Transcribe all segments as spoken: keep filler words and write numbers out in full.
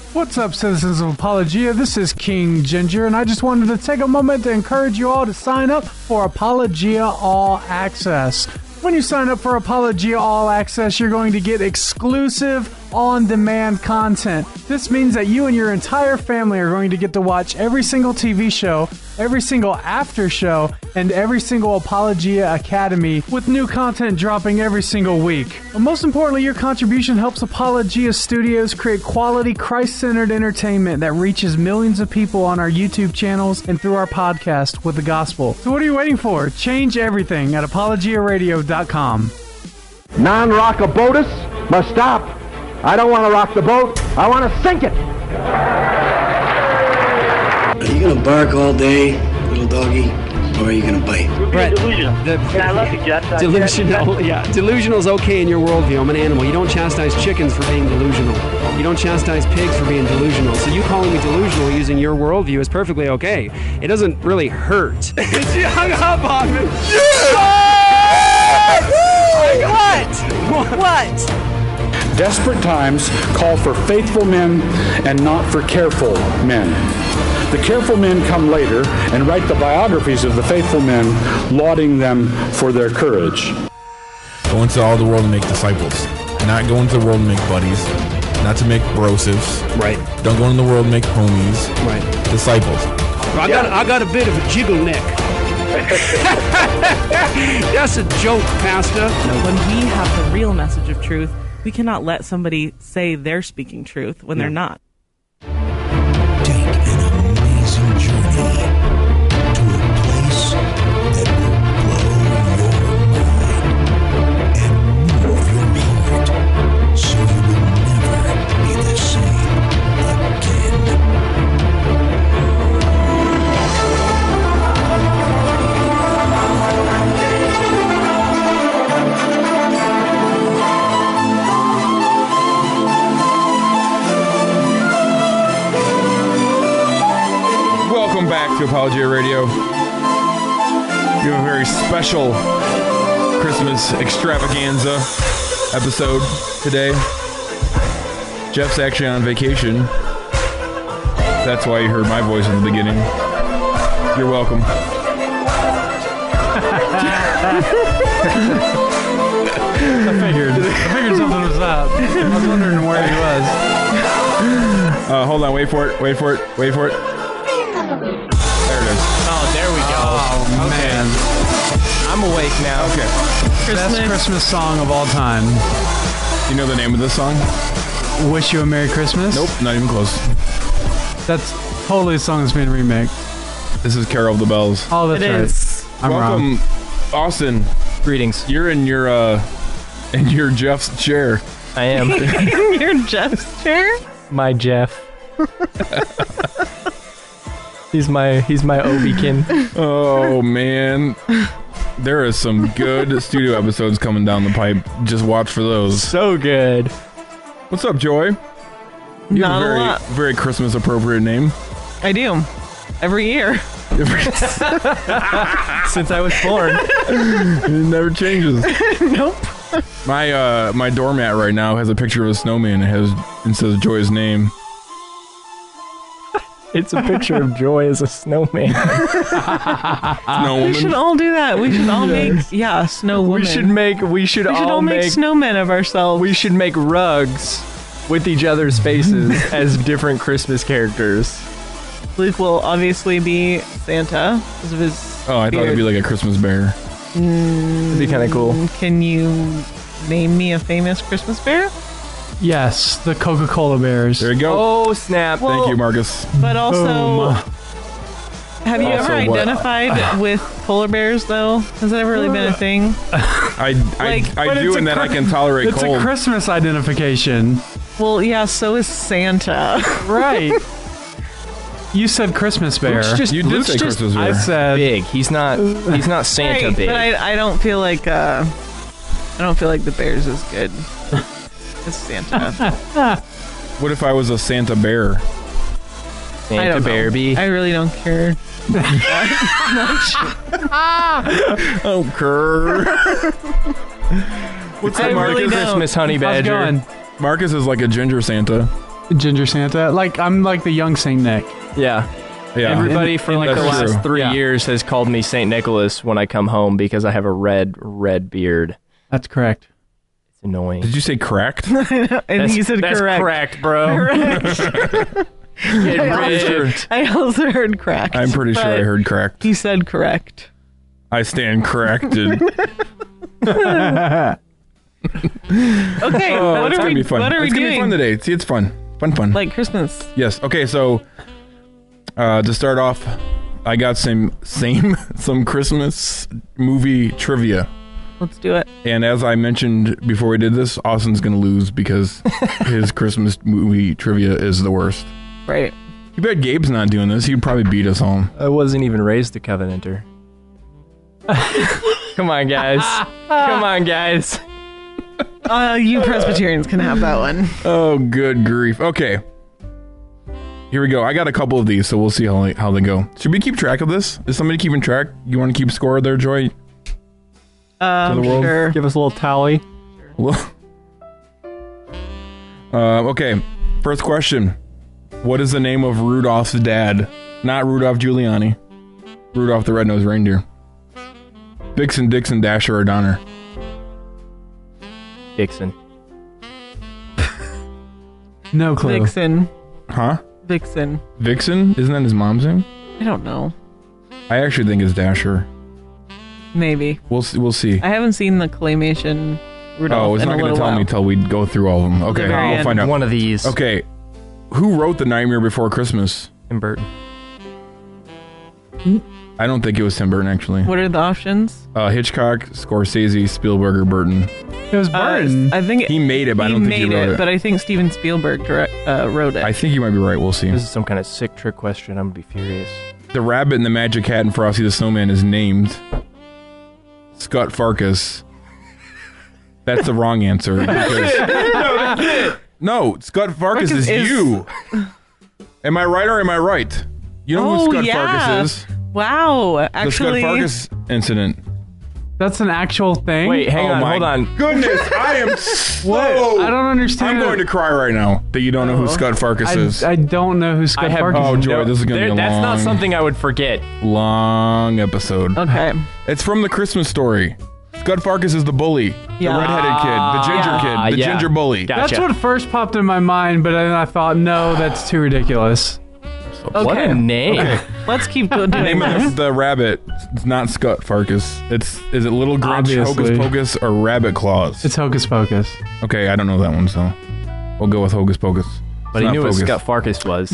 What's up, citizens of Apologia? This is King Ginger, and I just wanted to take a moment to encourage you all to sign up for Apologia All Access. When you sign up for Apologia All Access, you're going to get exclusive on-demand content. This means that you and your entire family are going to get to watch every single T V show, every single after show, and every single Apologia Academy with new content dropping every single week. But most importantly, your contribution helps Apologia Studios create quality, Christ-centered entertainment that reaches millions of people on our YouTube channels and through our podcast with the gospel. So what are you waiting for? Change everything at apologia radio dot com. Non-rockabotus must stop. I don't want to rock the boat. I want to sink it. Are you going to bark all day, little doggy, or are you going to bite? You're being delusional. The, and I love you, Jeff. Delusional, yeah. Delusional is okay in your worldview. I'm an animal. You don't chastise chickens for being delusional. You don't chastise pigs for being delusional. So you calling me delusional using your worldview is perfectly okay. It doesn't really hurt. She hung up on me. What? What? Desperate times call for faithful men and not for careful men. The careful men come later and write the biographies of the faithful men, lauding them for their courage. Go into all the world and make disciples. Not go into the world and make buddies. Not to make brosives. Right. Don't go into the world and make homies. Right. Disciples. I got I got a bit of a jiggle neck. That's a joke, Pastor. When we have the real message of truth, we cannot let somebody say they're speaking truth when yeah. they're not. Take an amazing journey to a place that will blow your mind and move your heart so you will never be the same again. Back to Apologia Radio. We have a very special Christmas extravaganza episode today. Jeff's actually on vacation. That's why you heard my voice in the beginning. You're welcome. I figured. I figured something was up. I was wondering where he was. Uh, hold on. Wait for it. Wait for it. Wait for it. There it is. Oh, there we go. Oh, okay. man. I'm awake now. Okay. Christmas. Best Christmas song of all time. You know the name of this song? Wish You a Merry Christmas? Nope, not even close. That's totally a song that's being remixed. This is Carol of the Bells. Oh, that's it right. Is. I'm Welcome, wrong. Austin. Greetings. You're in your, uh, in your Jeff's chair. I am. Your Jeff's chair? My Jeff. He's my he's my Obi-kin. Oh man, there is some good studio episodes coming down the pipe. Just watch for those. So good. What's up, Joy? You Not have a very, a lot. very Christmas appropriate name. I do. Every year. Since I was born. It never changes. Nope. My uh my doormat right now has a picture of a snowman. It has and says Joy's name. It's a picture of Joy as a snowman. Snow We should all do that. We should all Yes. make yeah, snow woman. We should make we should, We should all, all make, make snowmen of ourselves. we should make rugs with each other's faces as different Christmas characters. Luke will obviously be Santa because of his Oh, I thought it'd be like a Christmas bear. Mm, It'd be kind of cool. Can you name me a famous Christmas bear? Yes, the Coca-Cola Bears. There you go. Oh, snap. Well, Thank you, Marcus. But also, Boom. have you Also ever what? identified with polar bears, though? Has that ever really been a thing? I I, Like, I but do it's in a that I cr- can tolerate It's cold. a Christmas identification. Well, yeah, so is Santa. Right. You said Christmas bear. Luke's just, You did Luke's say just Christmas bear. I said big. He's not he's not Santa Right, big. but I, I don't feel like uh, I don't feel like the bear's as good as Santa. What if I was a Santa bear? I Santa don't know. Bearby. I really don't care. Oh, Kerr. What's I up, Marcus? really don't. Christmas honey how's it badger. going? Marcus is like a ginger Santa. Ginger Santa. Like I'm like the young Saint Nick. Yeah. Yeah. Everybody for like the That's last true. three Yeah. years has called me Saint Nicholas when I come home because I have a red, red beard. That's correct. It's annoying. Did you say correct? and That's, he said that's correct. correct, bro. Correct. Get I, also, ripped. I also heard correct. I'm pretty sure I but heard correct. He said correct. I stand corrected. Okay, Oh, what it's are gonna we? be fun. What are we it's gonna doing? be fun today. See, it's fun. Fun, fun. Like Christmas. Yes. Okay. So, uh, to start off, I got some same some Christmas movie trivia. Let's do it. And as I mentioned before we did this, Austin's gonna lose because his Christmas movie trivia is the worst. Right. You bet Gabe's not doing this. He'd probably beat us all. I wasn't even raised a Covenanter. Come on, guys. Come on, guys. Uh, you Presbyterians can have that one. Oh, good grief. Okay. Here we go. I got a couple of these, so we'll see how they, how they go. Should we keep track of this? Is somebody keeping track? You want to keep score there, Joy? Um, To the world? sure. Give us a little tally. Well, uh, okay. First question. What is the name of Rudolph's dad? Not Rudolph Giuliani. Rudolph the Red-Nosed Reindeer. Vixen, Dixon, Dasher, or Donner? Dixon. No clue. Vixen. Huh? Vixen. Vixen? Isn't that his mom's name? I don't know. I actually think it's Dasher. Maybe. We'll see. We'll see. I haven't seen the claymation Rudolph Oh, it's in not a going little to tell while. me till we go through all of them. Okay, very I'll end. find out. One of these. Okay, who wrote The Nightmare Before Christmas? Tim Burton. I don't think it was Tim Burton, actually. What are the options? Uh, Hitchcock, Scorsese, Spielberg, or Burton. It was Burton. Uh, I think He made it, but I he don't think made he wrote it, it. but I think Steven Spielberg direct, uh, wrote it. I think you might be right. We'll see. This is some kind of sick trick question. I'm going to be furious. The rabbit in the Magic Hat and Frosty the Snowman is named Scott Farkas. That's the wrong answer. Because, no, that's it. No, Scott Farkas, Farkas is, is- you. Am I right or am I right? You know oh, who Scott yeah. Farkas is? Wow, actually. The Scott Farkas incident. That's an actual thing. Wait, hang Oh on, my hold on. Goodness, I am so... What? I don't understand. I'm going to cry right now that you don't know who Scott Farkas is. I, I don't know who Scott I have Farkas Oh, is. Joy, this is going to be a That's long, not something I would forget. long episode. Okay. It's from The Christmas Story. Scott Farkas is the bully. Yeah. The redheaded kid. The ginger Ah, kid. The yeah. ginger bully. Gotcha. That's what first popped in my mind, but then I thought, no, that's too ridiculous. Okay. What a name. Okay. Let's keep doing Name of this. the, the rabbit. It's not Scott Farkas. It's is it Little Grinch, Obviously. Hocus Pocus, or Rabbit Claus? It's Hocus Pocus. Okay, I don't know that one, so we'll go with Hocus Pocus. But It's he not knew what Focus. Scott Farkas was.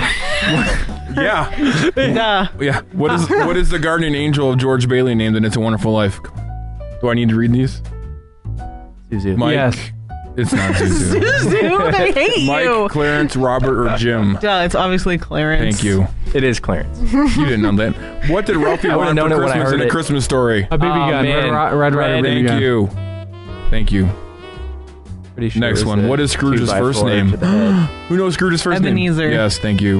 Yeah, Yeah. yeah. What is what is the guardian angel of George Bailey named in It's a Wonderful Life? Do I need to read these? Zuzu. Mike. Yes. It's not Zuzu. Zuzu, I hate Mike, you. Clarence, Robert, or Jim? Duh, it's obviously Clarence. Thank you. It is Clarence. You didn't know that. What did Ralphie I would've want for known it when I Christmas heard in A it. Christmas Story? A B B Oh, gun. man. Red, Red Rider Red. B B Thank gun. you. Thank you. Pretty sure Next it was one. a What is Scrooge's two by first four name? to the head. Who knows Scrooge's first Ebenezer. name? Yes, thank you.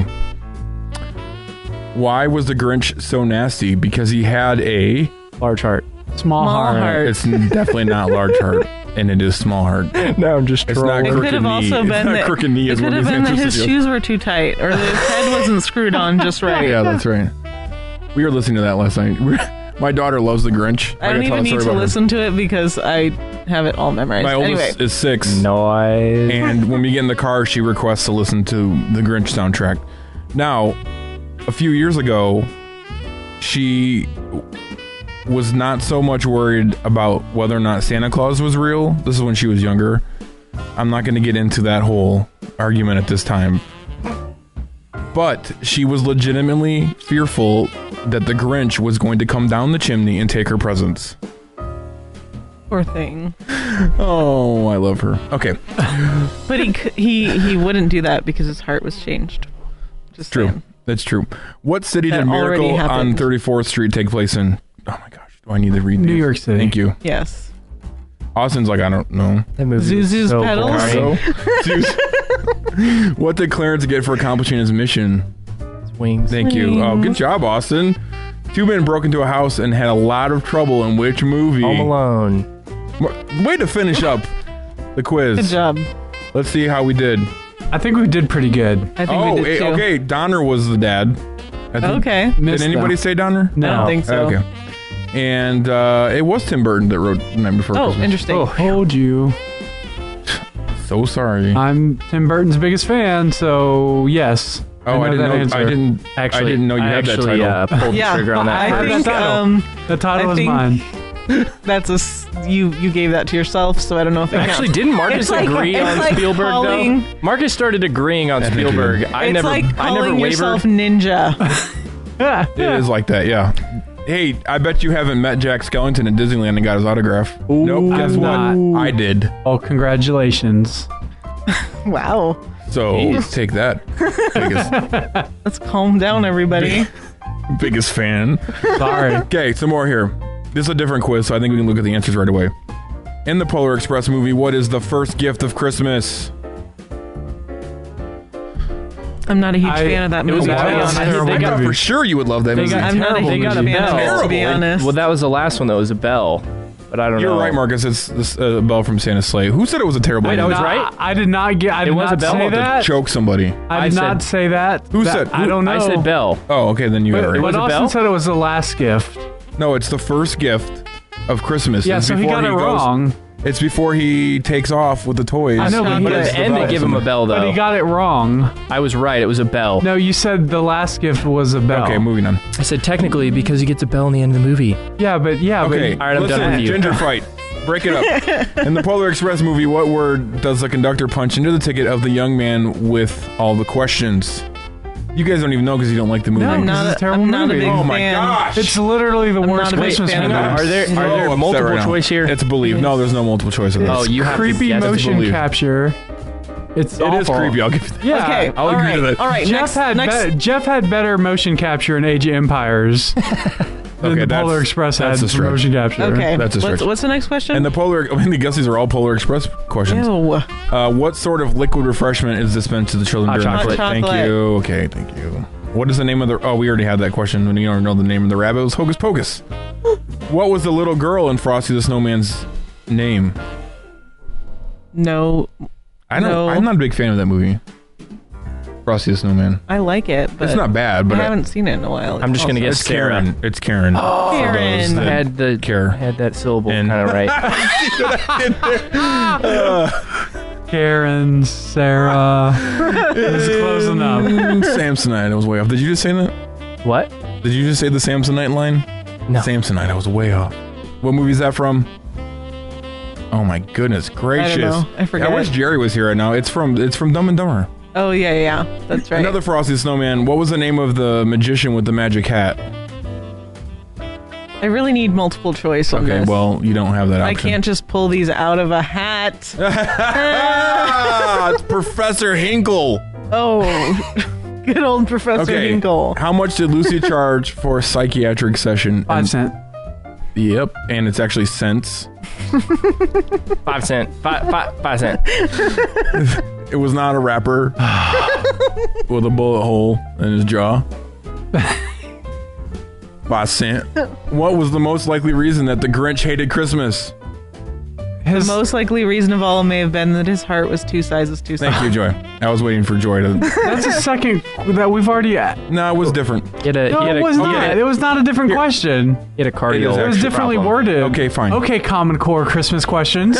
Why was the Grinch so nasty? Because he had a... Large heart. Small, Small heart. heart. It's definitely not large heart, and it is small heart. No, I'm just It's not It crooked could have knee. also It's been not that, crooked knee it is could what have he's been that his interested in. shoes were too tight, or that his head wasn't screwed on just right. Yeah, that's right. We were listening to that last night. We were- My daughter loves the Grinch. I don't gotta tell even a need story to about her. listen to it because I have it all memorized. My anyway, oldest is six. Noise. And when we get in the car, she requests to listen to the Grinch soundtrack. Now, a few years ago, she was not so much worried about whether or not Santa Claus was real. This is when she was younger. I'm not going to get into that whole argument at this time. But she was legitimately fearful that the Grinch was going to come down the chimney and take her presents. poor thing. Oh, I love her. Okay. But he c- he he wouldn't do that because his heart was changed. Just True. saying. That's true. What city That did Miracle already on happened. thirty-fourth Street take place in? Oh my gosh. Do I need to read New these? York City. Thank you. Yes. Austin's like, I don't know. That movie was Zuzu's so pedals? boring. So, Zeus- what did Clarence get for accomplishing his mission? His wings. Thank you. Oh, good job, Austin. Two men broke into a house and had a lot of trouble in which movie? Home Alone. Way to finish up the quiz. Good job. Let's see how we did. I think we did pretty good. I think Oh, we did eh, too. okay. Donner was the dad. I think. Okay. Did Missed anybody them. say Donner? No. I don't think so. Okay. And uh, it was Tim Burton that wrote The Night Before Oh, Christmas. interesting. Oh, told you. So sorry. I'm Tim Burton's biggest fan, so yes. oh, I, know didn't that know. answer. I didn't. Actually, I didn't know you I had actually, that title. Uh, pulled Yeah, the trigger on that. I I first. heard think that title. um, The title I is think- mine. that's a s- you you gave that to yourself, so I don't know if it Actually, counts. didn't Marcus It's like- agree it's on like Spielberg calling- though? Marcus started agreeing on I think he Spielberg. did. I it's never, like I never calling yourself wavered. ninja. It is like that, yeah. Hey, I bet you haven't met Jack Skellington at Disneyland and got his autograph. Nope. Guess I'm what? not. I did. Oh, congratulations. Wow. So take that. Biggest, Let's calm down, everybody. biggest fan. Sorry. Okay, some more here. This is a different quiz, so I think we can look at the answers right away. In the Polar Express movie, what is the first gift of Christmas? I'm not a huge I- fan of that it was movie. a to be terrible- honest. I heard I they got- thought for sure you would love that They movie. got I'm not a terrible huge They got a fan of bell. it, to be honest. Well, that was the last one though. It was a bell, but I don't You're know. right, Marcus. It's this uh, Bell from Santa's Sleigh. Who said it was a terrible Wait, I movie? was right? I did not get. I It did was a not bell? say To that. Choke somebody. I did I not said- say that. Who That- said- I who- don't know. I said bell. Oh, okay, then you got it But, right. was but a Austin bell? said it was the last gift. No, it's the first gift of Christmas. Yeah, It's so he before got it goes- wrong. It's before he takes off with the toys. I know, but he But got at it- the end, they give him a bell though. But he got it wrong. I was right. It was a bell. No, you said the last gift was a bell. Okay, moving on. I said technically because he gets a bell in the end of the movie. Yeah, but yeah, Okay, All right, I'm listen, done with you. Ginger fight. Break it up. In the Polar Express movie, what word does the conductor punch into the ticket of the young man with all the questions? You guys don't even know because you don't like the movie. No, I'm because not it's a a- terrible I'm not a movie. big Oh my fan. gosh! It's literally the I'm worst not a big Christmas fan of movie. it. Are there So are there upset multiple right now. choice here? It's believe. No, there's no multiple choice in this. Oh, you have to creepy guess. motion believe. capture. It's It is awful. creepy. I'll give you that. Yeah. Okay, I'll all agree right, to that. all right. Jeff next, had next, be- Jeff had better motion capture in Age of Empires than Okay, the that's- Polar Express had that's a for stretch. motion capture. Okay, That's a what's, stretch. what's the next question? And the Polar, I mean, I guess these are all Polar Express questions. Ew. Uh, what sort of liquid refreshment is dispensed to the children Hot during chocolate. the Hot Thank chocolate. you. Okay, thank you. What is the name of the? Oh, we already had that question. When you don't know the name of the rabbit, it was Hocus Pocus. What was the little girl in Frosty the Snowman's name? No, I don't. No. I'm not a big fan of that movie. Frosty the Snowman. I like it, but It's not bad, but I I- haven't seen it in a while. I'm just gonna Also- guess It's Sarah. Karen. It's Karen. Oh, For those Karen. that I had the care. had that syllable And- kind of right. Karen, Sarah. It's close enough. Samsonite. I was way off. Did you just say that? What? Did you just say the Samsonite line? No. Samsonite. I was way off. What movie is that from? Oh my goodness gracious! know. I forget. I wish Jerry was here right now. It's from it's from Dumb and Dumber. Oh yeah, yeah, that's right. Another Frosty the Snowman. What was the name of the magician with the magic hat? I really need multiple choice on Okay, this. well you don't have that I option. can't just pull these out of a hat. Ah, it's Professor Hinkle. Oh, good old Professor Okay, Hinkle. how much did Lucy charge for a psychiatric session? Five And- cent. Yep, and it's actually cents. Five cent. Five, five, five cent. It was not a rapper with a bullet hole in his jaw. Five cent. What was the most likely reason that the Grinch hated Christmas? His, The most likely reason of all may have been that his heart was two sizes too small. Thank you, Joy. I was waiting for Joy to. that's the second that we've already. No, it was different. He had a, No, he had it a, was he not. had It a, was not a different Here. question. he had a cardio. It is It was actually differently problem. worded. Okay, fine. Okay, Common Core Christmas questions.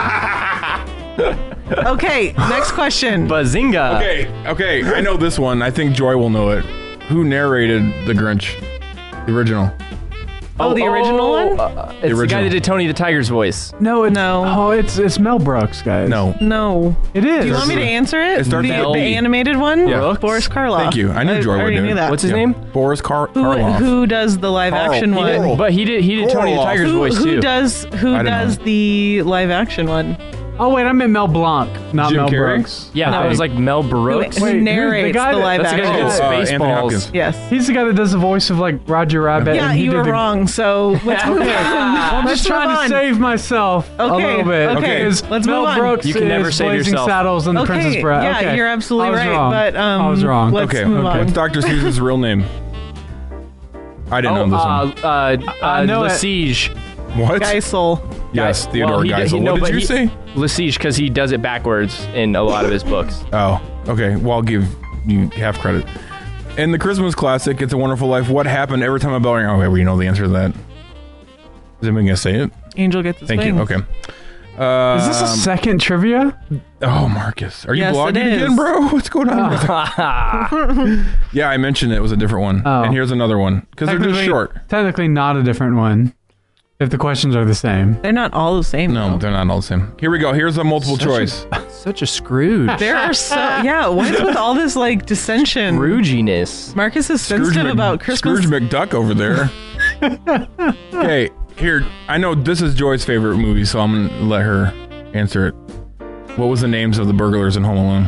Okay, next question. Bazinga. Okay, okay. I know this one. I think Joy will know it. Who narrated The Grinch? The original. oh, the original one? Uh, it's the, original. guy that did Tony the Tiger's voice. No, it's, No. Oh, it's it's Mel Brooks, guys. No. No. it is. Do you want me to answer it? It starts the, with a the B. animated one? Yeah. Boris Karloff. Thank you. I knew Joy would already do knew it. that. What's his Yeah. name? Boris Kar- Who, Karloff. who does the live Carl. action He one? did. But he did he did Tony the Orloff. Tiger's Who, voice who too. does who I don't does know. the live action one? Oh wait, I meant Mel Blanc, not Jim Mel Carrey? Brooks. Yeah, No. that was like Mel Brooks. Who, Wait, who who- the narrates guy the, that- live that's the guy action? that did Oh, uh, Anthony Spaceballs. Hopkins. Yes. He's the guy that does the voice of like Roger Rabbit. Yeah, and he you did were the- wrong. So let's move on. I'm Let's just trying move to on. save myself a Okay, little bit. okay, Because let's Mel move on. Brooks You can never is save Blazing yourself. Saddles and the Okay, Princess Bride. yeah, Okay. you're absolutely I was right, Wrong. but, um, I was wrong. let's- Okay, move okay. on. What's Doctor Seuss's real name? I didn't Oh, know this uh, one. uh, uh, I know it. Lesige. What? Geisel. Yes, Guy- Theodore well, he did- Geisel. he- no, what but did you he- say? Lesige, because he does it backwards in a lot of his books. Oh, Okay, well, I'll give you half credit. In the Christmas classic, It's a Wonderful Life, what happened every time a bell rang? Okay, we know the answer to that. Is anyone going to say it? Angel gets his Thank wings. you. Okay. Um, Is this a second trivia? Oh, Marcus. Are you Yes, blogging it is. again, bro? What's going on? Yeah, I mentioned it was a different one. Oh. And here's another one. Because they're just Technically- short. Technically not a different one. If the questions are the same. They're not all the same. No, though. they're not all the same. Here we go. Here's a multiple Such choice. A, such a Scrooge. There are so yeah. What is with all this like dissension? Scrooginess. Marcus is Scrooge sensitive Mc- about Christmas. Scrooge McDuck over there. Okay, here. I know this is Joy's favorite movie, so I'm going to let her answer it. What was the names of the burglars in Home Alone?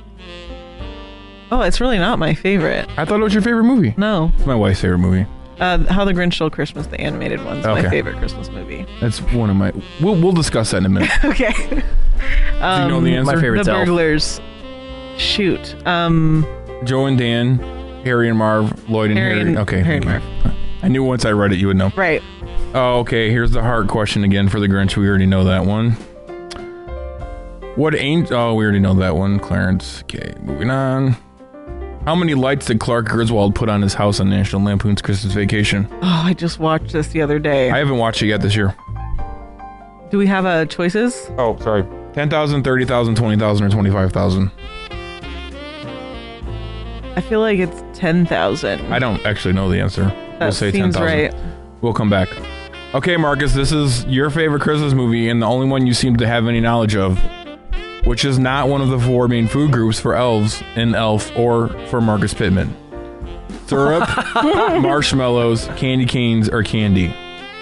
Oh, it's really not my favorite. I thought it was your favorite movie. No. It's my wife's favorite movie. Uh, How the Grinch Stole Christmas, the animated one's Okay. my favorite Christmas movie. That's one of my... We'll, we'll discuss that in a minute. Okay. Do you know the answer? My favorite The burglars. Shoot. Um, Joe and Dan, Harry and Marv, Lloyd and Harry Harry. and- Okay. Harry and thank you. I knew once I read it you would know. right. Oh, okay. Here's the hard question again for the Grinch. We already know that one. What angel... Oh, we already know that one. Clarence. Okay, moving on. How many lights did Clark Griswold put on his house on National Lampoon's Christmas Vacation? Oh, I just watched this the other day. I haven't watched it yet this year. Do we have uh, choices? Oh, sorry. ten thousand, thirty thousand, twenty thousand, or twenty-five thousand? I feel like it's ten thousand. I don't actually know the answer. That we'll say seems ten thousand. right. We'll come back. Okay, Marcus, this is your favorite Christmas movie and the only one you seem to have any knowledge of, which is not one of the four main food groups for elves in Elf or for Marcus Pittman. Syrup, marshmallows, candy canes, or candy?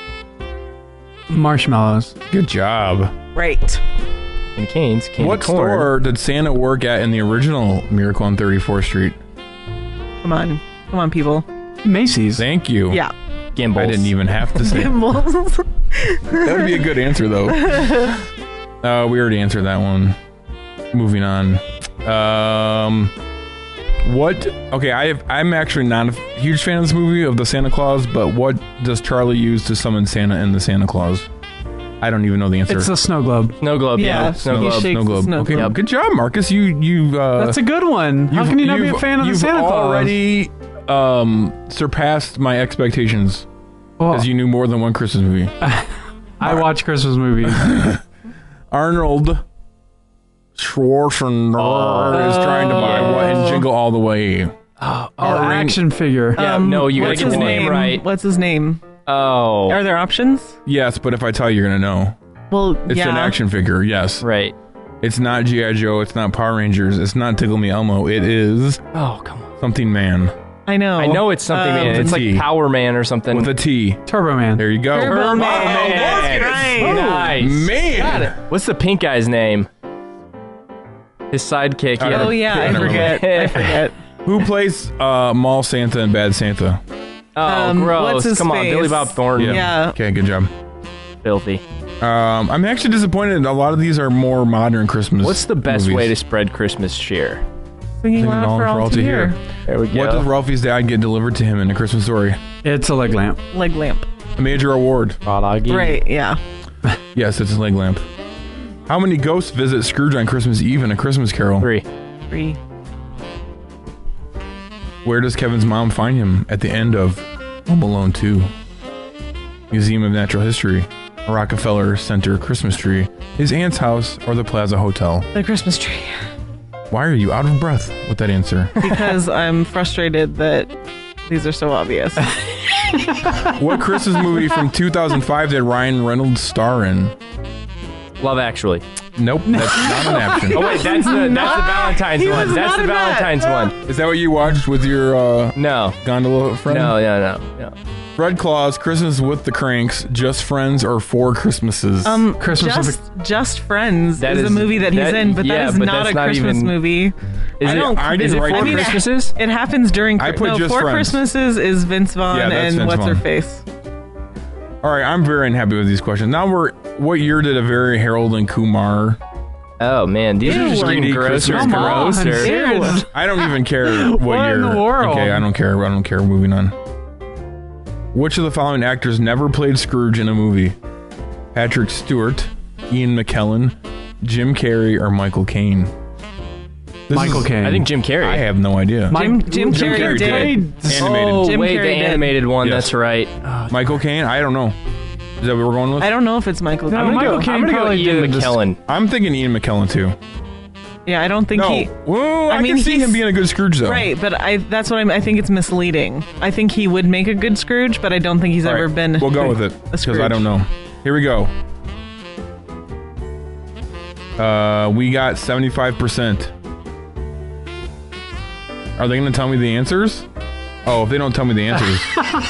Marshmallows. Good job. Right. And canes, candy What corn. store did Santa work at in the original Miracle on thirty-fourth Street? Come on. Come on, people. Macy's. Thank you. Yeah. Gimbals. I didn't even have to say it. Gimbals. That would be a good answer, though. Uh, we already answered that one. Moving on. Um, what? Okay, I have, I'm actually not a huge fan of this movie, of the Santa Claus, but what does Charlie use to summon Santa in the Santa Claus? I don't even know the answer. It's a snow globe. Snow globe. Yeah. Yeah. Snow He globe. shakes Snow globe. the snow Okay, globe. good job, Marcus. You you. Uh, That's a good one. How you've- can you not be a you've- fan of the you've Santa Claus? already um, surpassed my expectations Well, because you knew more than one Christmas movie. I watch Christmas movies. Arnold Schwarzenegger is trying to buy what in Jingle All the Way? Oh, Our ring- action figure. Yeah, Um, no, you gotta what's get the his name right. What's his name? Oh. Are there options? Yes, but if I tell you, you're gonna know. Well, It's yeah. an action figure. Yes, Right. it's not G I Joe. It's not Power Rangers. It's not Tickle Me Elmo. It is Oh, come on. something man I know. I know it's something, Um, man. It's T. like Power Man or something. with a T. Turbo Man. There you go. Turbo Turbo Man. Man. Right. Nice. Man. What's the pink guy's name? His sidekick. I Yeah. don't Oh yeah, I I don't forget. I forget. Who plays uh, Mall Santa and Bad Santa? Oh, Um, gross. what's his Come on, face? Billy Bob Thornton. Yeah. Okay, good job. Filthy. Um, I'm actually disappointed. A lot of these are more modern Christmas. What's the best movies. way to spread Christmas cheer? Singing Sing it loud all for all to hear. There we go. What does Ralphie's dad get delivered to him in A Christmas Story? It's a leg lamp. Leg lamp. A major award. Right. Yeah. Yes, it's a leg lamp. How many ghosts visit Scrooge on Christmas Eve in A Christmas Carol? Three. Three. Where does Kevin's mom find him at the end of Home Alone two? Museum of Natural History, a Rockefeller Center Christmas tree, his aunt's house, or the Plaza Hotel? The Christmas tree. Why are you out of breath with that answer? Because I'm frustrated that these are so obvious. What Christmas movie from two thousand five did Ryan Reynolds star in? Love Actually. Nope, that's not an option. Oh wait, that's the that's the Valentine's He one. was That's not the in that. Valentine's one. Is that what you watched with your uh, No. gondola friend? No, no, no, no. Fred Claus, Christmas with the Cranks, Just Friends, or Four Christmases? Um, Christmas with just, just Friends That is, is- the movie that he's that- in, but yeah, that is but not that's a not Christmas even- movie. Is I it, don't. I is didn't it write Four I mean, Christmases? It happens during. I put no, Just Four Friends. Christmases is Vince Vaughn Yeah, that's and Vince what's her Vaughn. face. All right, I'm very unhappy with these questions. Now we're, what year did a very Harold and Kumar? Oh man, these Ew. are just three D getting grosser Christmas and Come on, grosser. dude. I don't even care what, What year. in the world? Okay, I don't care. I don't care. Moving on. Which of the following actors never played Scrooge in a movie? Patrick Stewart, Ian McKellen, Jim Carrey, or Michael Caine? This Michael is- Caine. I think Jim Carrey. I have no idea. Jim, Jim, Jim Carrey, Carrey did. did. Animated. Oh, Jim wait, Carrey the did. animated one. Yes. That's right. Michael Caine? I don't know. Is that what we're going with? I don't know if it's Michael. No, I'm gonna Michael go- Caine I'm gonna go probably Ian did this- McKellen. I'm thinking Ian McKellen too. Yeah, I don't think No, he. well, I, I mean, can see he's- him being a good Scrooge though. Right, but I that's what I'm. I think it's misleading. I think he would make a good Scrooge, but I don't think he's All ever right, been. We'll go with it a because Scrooge. I don't know. Here we go. Uh, we got seventy-five percent. Are they going to tell me the answers? Oh, if they don't tell me the answers,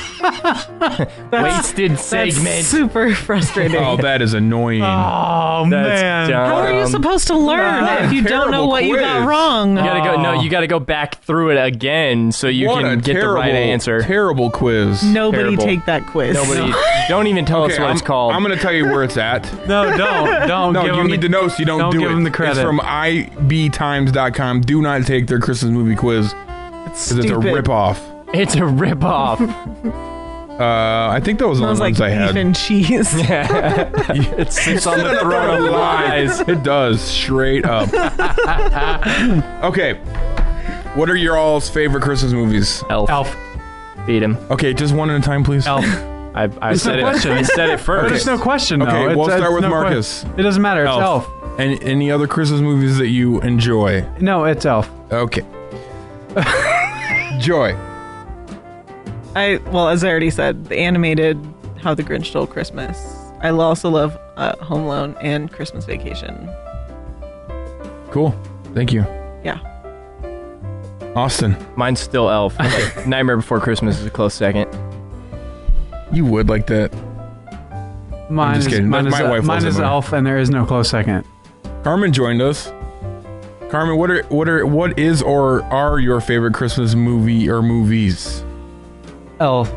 Wasted That's segment. super frustrating. oh, that is annoying. Oh, That's man. dumb. How are you supposed to learn What a if you don't know terrible what you got quiz. wrong? You gotta go. No, you gotta go back through it again so you what can a get terrible, the right answer. Terrible quiz. Nobody Terrible. take that quiz. Nobody. Don't even tell Okay, us what I'm, it's called. I'm going to tell you where it's at. No, don't. Don't. No, give you him need the, to know so you don't, don't do give it. him the credit. It's from I B times dot com. Do not take their Christmas movie quiz It's because it's a stupid. ripoff. it's a ripoff. Uh, I think that was the only Smells like ones I beef had. and cheese. It sits on the throne of lies. It does, straight up. Okay. What are your all's favorite Christmas movies? Elf. Elf. Beat him. Okay, just one at a time, please. Elf. I, I There's no said it. question. I said it first. There's no question, Okay, though. we'll It's- start it's with no Marcus. que- It doesn't matter. It's Elf. And any other Christmas movies that you enjoy? No, it's Elf. Okay. Joy. I well, as I already said, the animated How the Grinch Stole Christmas. I also love uh, Home Alone and Christmas Vacation. Cool. Thank you. Yeah. Austin. Mine's still Elf. Like, Nightmare Before Christmas is a close second. You would like that. Mine just is, kidding. Mine That's is, my wife mine loves is it more. Elf, and there is no close second. Carmen joined us. Carmen, what are what are what is or are your favorite Christmas movie or movies? Elf.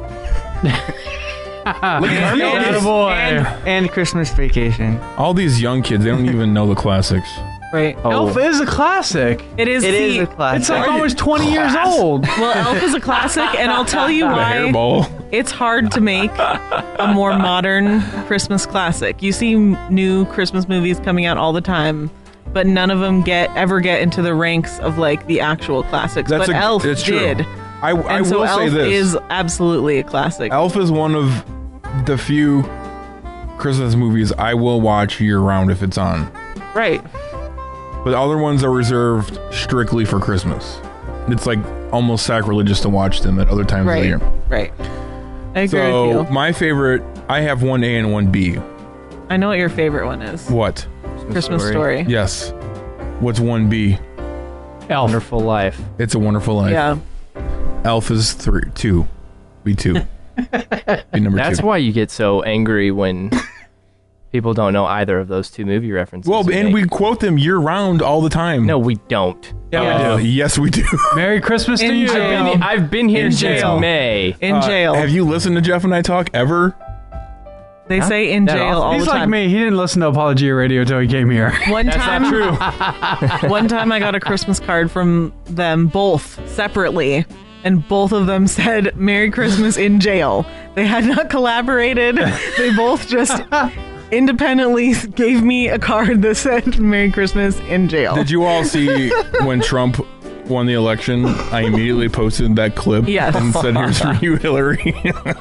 Look, Carmen, all, and, these, and, and Christmas Vacation. all these young kids, they don't even know the classics. Right. Elf is a classic. It is. It see, is a classic. It's like almost twenty years old. Well, Elf is a classic, and I'll tell you The why. hairball. It's hard to make a more modern Christmas classic. You see m- new Christmas movies coming out all the time, but none of them get ever get into the ranks of like the actual classics. That's but a- Elf it's true. did. I, I And so will Elf say this. is absolutely a classic. Elf is one of the few Christmas movies I will watch year round if it's on. Right. But the other ones are reserved strictly for Christmas. It's like almost sacrilegious to watch them at other times of the Right. year. Right. I agree So with you. my favorite, I have one A and one B. I know what your favorite one is. What? Christmas Story. Yes. What's one B? Elf. Wonderful Life. It's a Wonderful Life. Yeah. Elf is three, two, B two. Be number That's two. why you get so angry when people don't know either of those two movie references. Well, you and make. we quote them year round all the time. No, we don't. Yeah, Uh, we do. Yes, we do. Merry Christmas to In you. jail. I've been, I've been here In since jail. May. In Uh, jail. Have you listened to Jeff and I talk ever? They say in That jail awesome. all He's the like time. me. He didn't listen to Apologia Radio until he came here. One That's time, not true. one time I got a Christmas card from them both separately, and both of them said "Merry Christmas in jail." They had not collaborated. They both just independently gave me a card that said "Merry Christmas in jail." Did you all see when Trump won the election? I immediately posted that clip Yes. and said, "Here's for you, Hillary."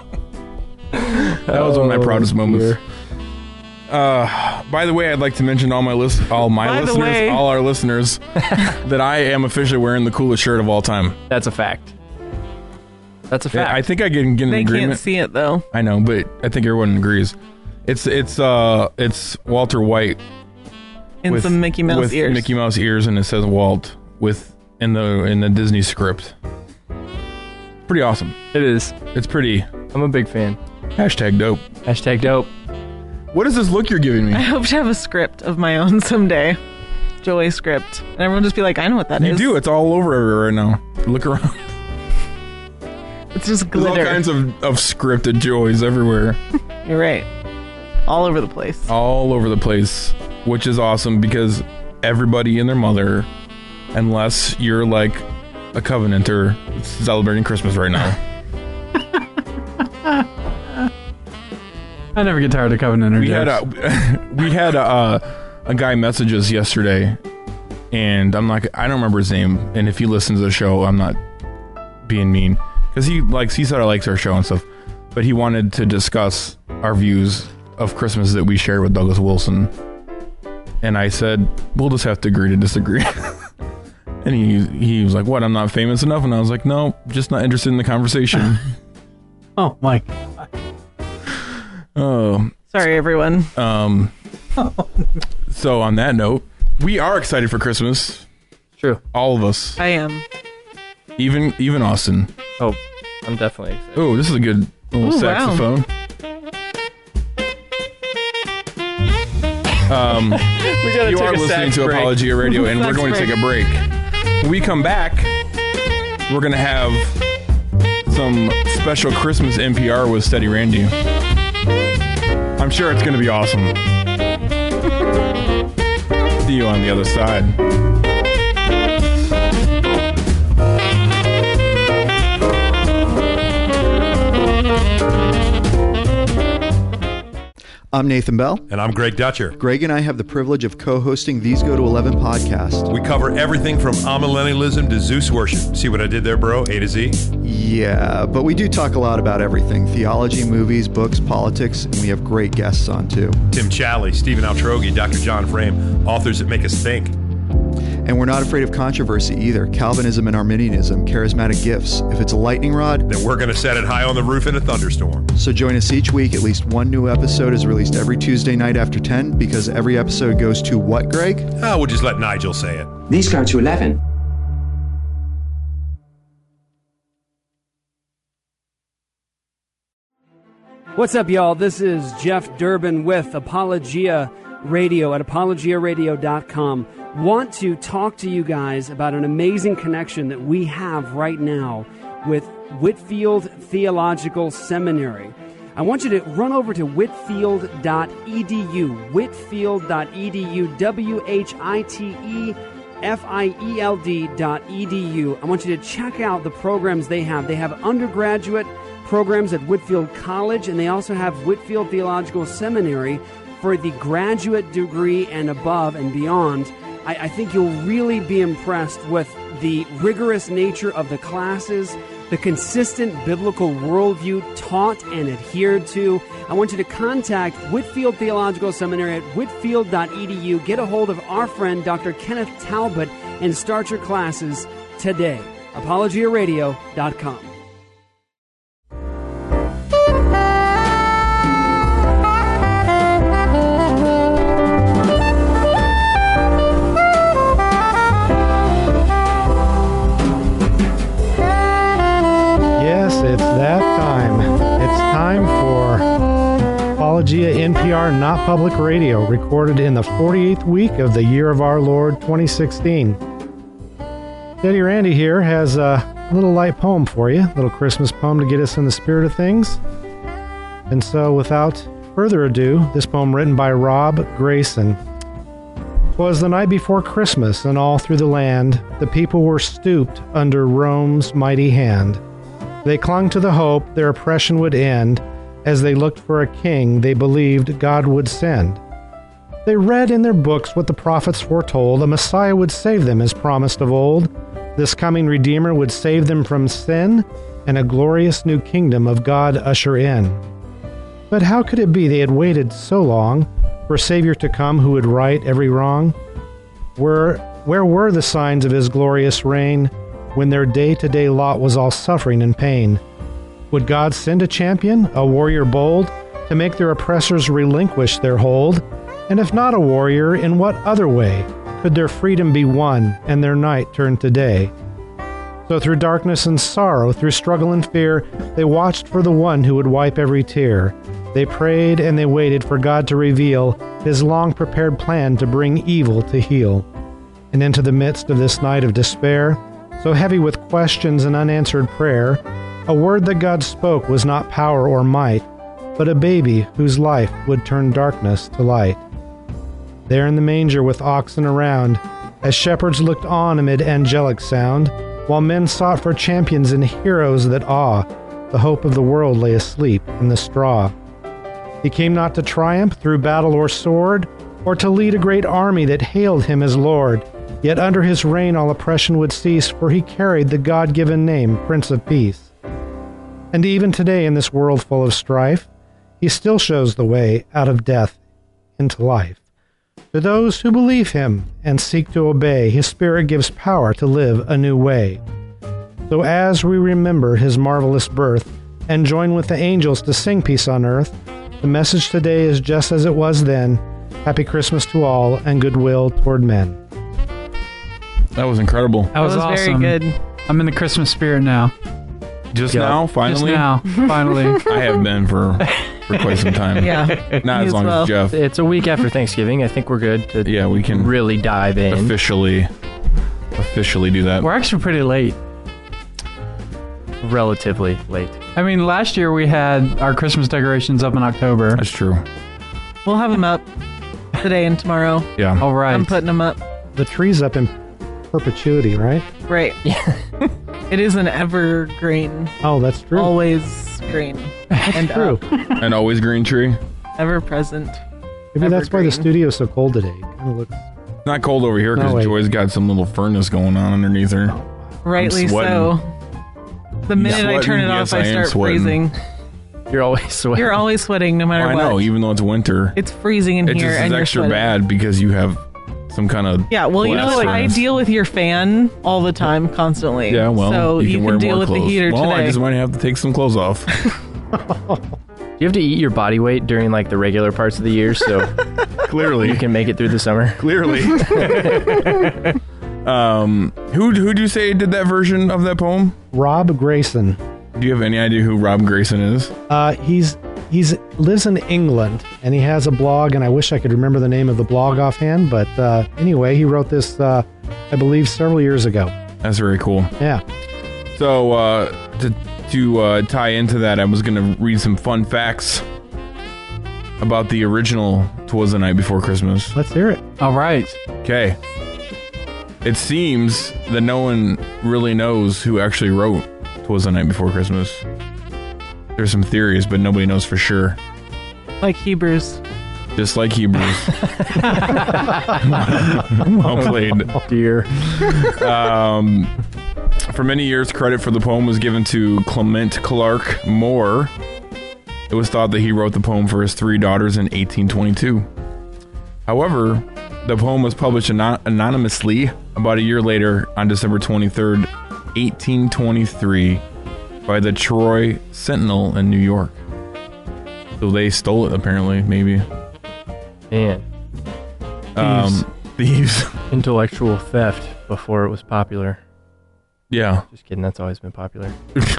That was one of my proudest moments. Uh, by the way, I'd like to mention all my list, all my By the listeners, way- all our listeners, that I am officially wearing the coolest shirt of all time. That's a fact. That's a Yeah, fact. I think I can get an They agreement. can't see it though. I know, but I think everyone agrees. It's it's uh it's Walter White In with some Mickey Mouse with ears. Mickey Mouse ears, and it says Walt with in the in the Disney script. Pretty awesome. It is. It's pretty. I'm a big fan. Hashtag dope. Hashtag dope. What is this look you're giving me? I hope to have a script of my own someday. Joey script. And everyone just be like, I know what that You is. do. It's all over everywhere right now. Look around. It's just There's all glitter. kinds of, of scripted joys everywhere. You're right. All over the place. All over the place. Which is awesome because everybody and their mother, unless you're like a Covenanter, is celebrating Christmas right now. I never get tired of Covenant or We had a we had a, uh, a guy message us yesterday, and I'm not. I don't remember his name. And if he listens to the show, I'm not being mean because he likes. He said I likes our show and stuff, but he wanted to discuss our views of Christmas that we shared with Douglas Wilson. And I said, we'll just have to agree to disagree. And he he was like, what, I'm not famous enough? And I was like, no, just not interested in the conversation. Oh, my God. Oh. Sorry, everyone. Um. So on that note, we are excited for Christmas. True. All of us. I am. Even even Austin. Oh, I'm definitely excited. Oh, this is a good little Ooh, saxophone. Wow. Um, we gotta you take are a listening sax to break. Apologia Radio, and we're Sax going break. to take a break. When we come back, we're going to have some special Christmas N P R with Steady Randy. I'm sure it's going to be awesome. See you on the other side. I'm Nathan Bell. And I'm Greg Dutcher. Greg and I have the privilege of co-hosting These Go to eleven podcast. We cover everything from amillennialism to Zeus worship. See what I did there, bro? A to Z? Yeah, but we do talk a lot about everything. Theology, movies, books, politics, and we have great guests on too. Tim Challey, Stephen Altrogi, Doctor John Frame, authors that make us think. And we're not afraid of controversy either. Calvinism and Arminianism, charismatic gifts. If it's a lightning rod, then we're going to set it high on the roof in a thunderstorm. So join us each week. At least one new episode is released every Tuesday night after ten because every episode goes to what, Greg? Oh, we'll just let Nigel say it. These go to eleven. What's up, y'all? This is Jeff Durbin with Apologia Radio at apologia radio dot com. Want to talk to you guys about an amazing connection that we have right now with Whitefield Theological Seminary. I want you to run over to whitfield dot e d u, whitfield dot e d u, W H I T E F I E L D dot E D U. I want you to check out the programs they have. They have undergraduate programs at Whitefield College, and they also have Whitefield Theological Seminary for the graduate degree and above and beyond. I, I think you'll really be impressed with the rigorous nature of the classes, the consistent biblical worldview taught and adhered to. I want you to contact Whitefield Theological Seminary at whitfield dot e d u. Get a hold of our friend, Doctor Kenneth Talbot, and start your classes today. apologia radio dot com. It's that time. It's time for Apologia N P R Not Public Radio, recorded in the forty-eighth week of the year of our Lord, twenty sixteen. Steady Randy here has a little light poem for you, a little Christmas poem to get us in the spirit of things. And so, without further ado, this poem written by Rob Grayson. 'Twas the night before Christmas, and all through the land the people were stooped under Rome's mighty hand. They clung to the hope their oppression would end, as they looked for a king they believed God would send. They read in their books what the prophets foretold, a Messiah would save them as promised of old. This coming Redeemer would save them from sin, and a glorious new kingdom of God usher in. But how could it be they had waited so long for a Savior to come who would right every wrong? Where, where were the signs of his glorious reign, when their day-to-day lot was all suffering and pain? Would God send a champion, a warrior bold, to make their oppressors relinquish their hold? And if not a warrior, in what other way could their freedom be won and their night turned to day? So through darkness and sorrow, through struggle and fear, they watched for the one who would wipe every tear. They prayed and they waited for God to reveal his long-prepared plan to bring evil to heal. And into the midst of this night of despair, so heavy with questions and unanswered prayer, a word that God spoke was not power or might, but a baby whose life would turn darkness to light. There in the manger with oxen around, as shepherds looked on amid angelic sound, while men sought for champions and heroes that awe, the hope of the world lay asleep in the straw. He came not to triumph through battle or sword, or to lead a great army that hailed him as Lord. Yet under his reign all oppression would cease, for he carried the God-given name, Prince of Peace. And even today in this world full of strife, he still shows the way out of death into life. To those who believe him and seek to obey, his Spirit gives power to live a new way. So as we remember his marvelous birth and join with the angels to sing peace on earth, the message today is just as it was then. Happy Christmas to all and goodwill toward men. That was incredible. That was, That was very awesome. good. I'm in the Christmas spirit now. Just Yep. now, finally? Just now, finally. I have been for for quite some time. Yeah. Not Me as as long well. as Jeff. It's a week after Thanksgiving. I think we're good to Yeah, we can really dive in. officially officially do that. We're actually pretty late. Relatively late. I mean, last year we had our Christmas decorations up in October. That's true. We'll have them up today and tomorrow. Yeah. All right. I'm putting them up. The tree's up in perpetuity, right? Right. Yeah. It is an evergreen. Oh, that's true. Always green. And True. up. An always green tree. Ever present. Maybe that's why the Evergreen. studio's so cold today. It kind of looks. Not cold over here No, because wait. Joy's got some little furnace going on underneath her. Rightly sweating. so. The minute I turn Sweating, it yes, off, I, I am start sweating. freezing. You're always sweating. You're always sweating no matter I what. know, even though it's winter. It's freezing in It here just and is you're extra sweating. bad because you have some kind of Yeah, well, you know, blast like I furnace. deal with your fan all the time, constantly. Yeah, well, so you you can, can, wear deal more with clothes. the heater well, today. I just might have to take some clothes off. Do you have to eat your body weight during like the regular parts of the year so Clearly. you can make it through the summer? Clearly. um, who who do you say did that version of that poem? Rob Grayson. Do you have any idea who Rob Grayson is? Uh, he's he's lives in England and he has a blog, and I wish I could remember the name of the blog offhand. But uh, anyway, he wrote this, uh, I believe, several years ago. That's very cool. Yeah. So uh, to to uh, tie into that, I was going to read some fun facts about the original "Twas the Night Before Christmas." Let's hear it. All right. Okay. It seems that no one really knows who actually wrote "Twas the Night Before Christmas." There's some theories, but nobody knows for sure. Like Hebrews. Just like Hebrews. Well played. Dear. Um, for many years, credit for the poem was given to Clement Clarke Moore. It was thought that he wrote the poem for his three daughters in eighteen twenty-two. However, the poem was published anon- anonymously about a year later on December twenty-third, eighteen twenty-three by the Troy Sentinel in New York. So they stole it, apparently, maybe. Man. Um, thieves. Intellectual theft before it was popular. Yeah. Just kidding, that's always been popular.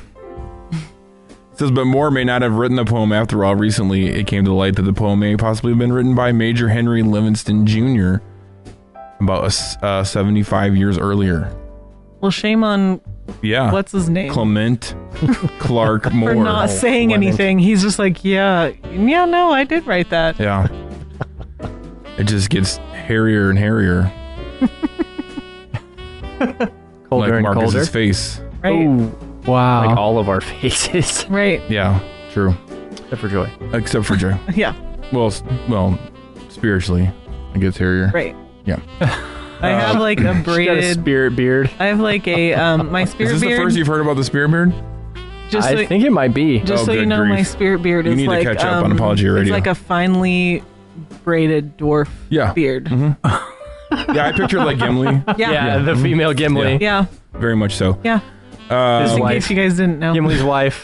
It says, but Moore may not have written the poem after all. Recently, it came to light that the poem may possibly have been written by Major Henry Livingston Junior about uh, seventy-five years earlier. Well, shame on Yeah. what's his name? Clement Clarke Moore. For not saying Clement. anything. He's just like, yeah, yeah, no, I did write that. Yeah. It just gets hairier and hairier. Colder like and Marcus's colder. face. Right. Ooh. Wow. Like all of our faces. Right. Yeah, true. Except for Joy. Except for Joy. Yeah. Well, s- well, spiritually, it gets hairier. Right. Yeah. I have like a She got a braided spirit beard. I have like a um my Is spirit this beard. the first you've heard about the spirit beard? Just I so, think it might be. just Oh, so you good know, my grief. spirit beard You is need to like catch up on um, Apologia It's Radio. like a finely braided dwarf Yeah. beard. Mm-hmm. Yeah, I pictured like Gimli. Yeah. Yeah, the female Gimli. Yeah. Very much so. Yeah. Uh, Just in wife. case you guys didn't know. Gimli's wife.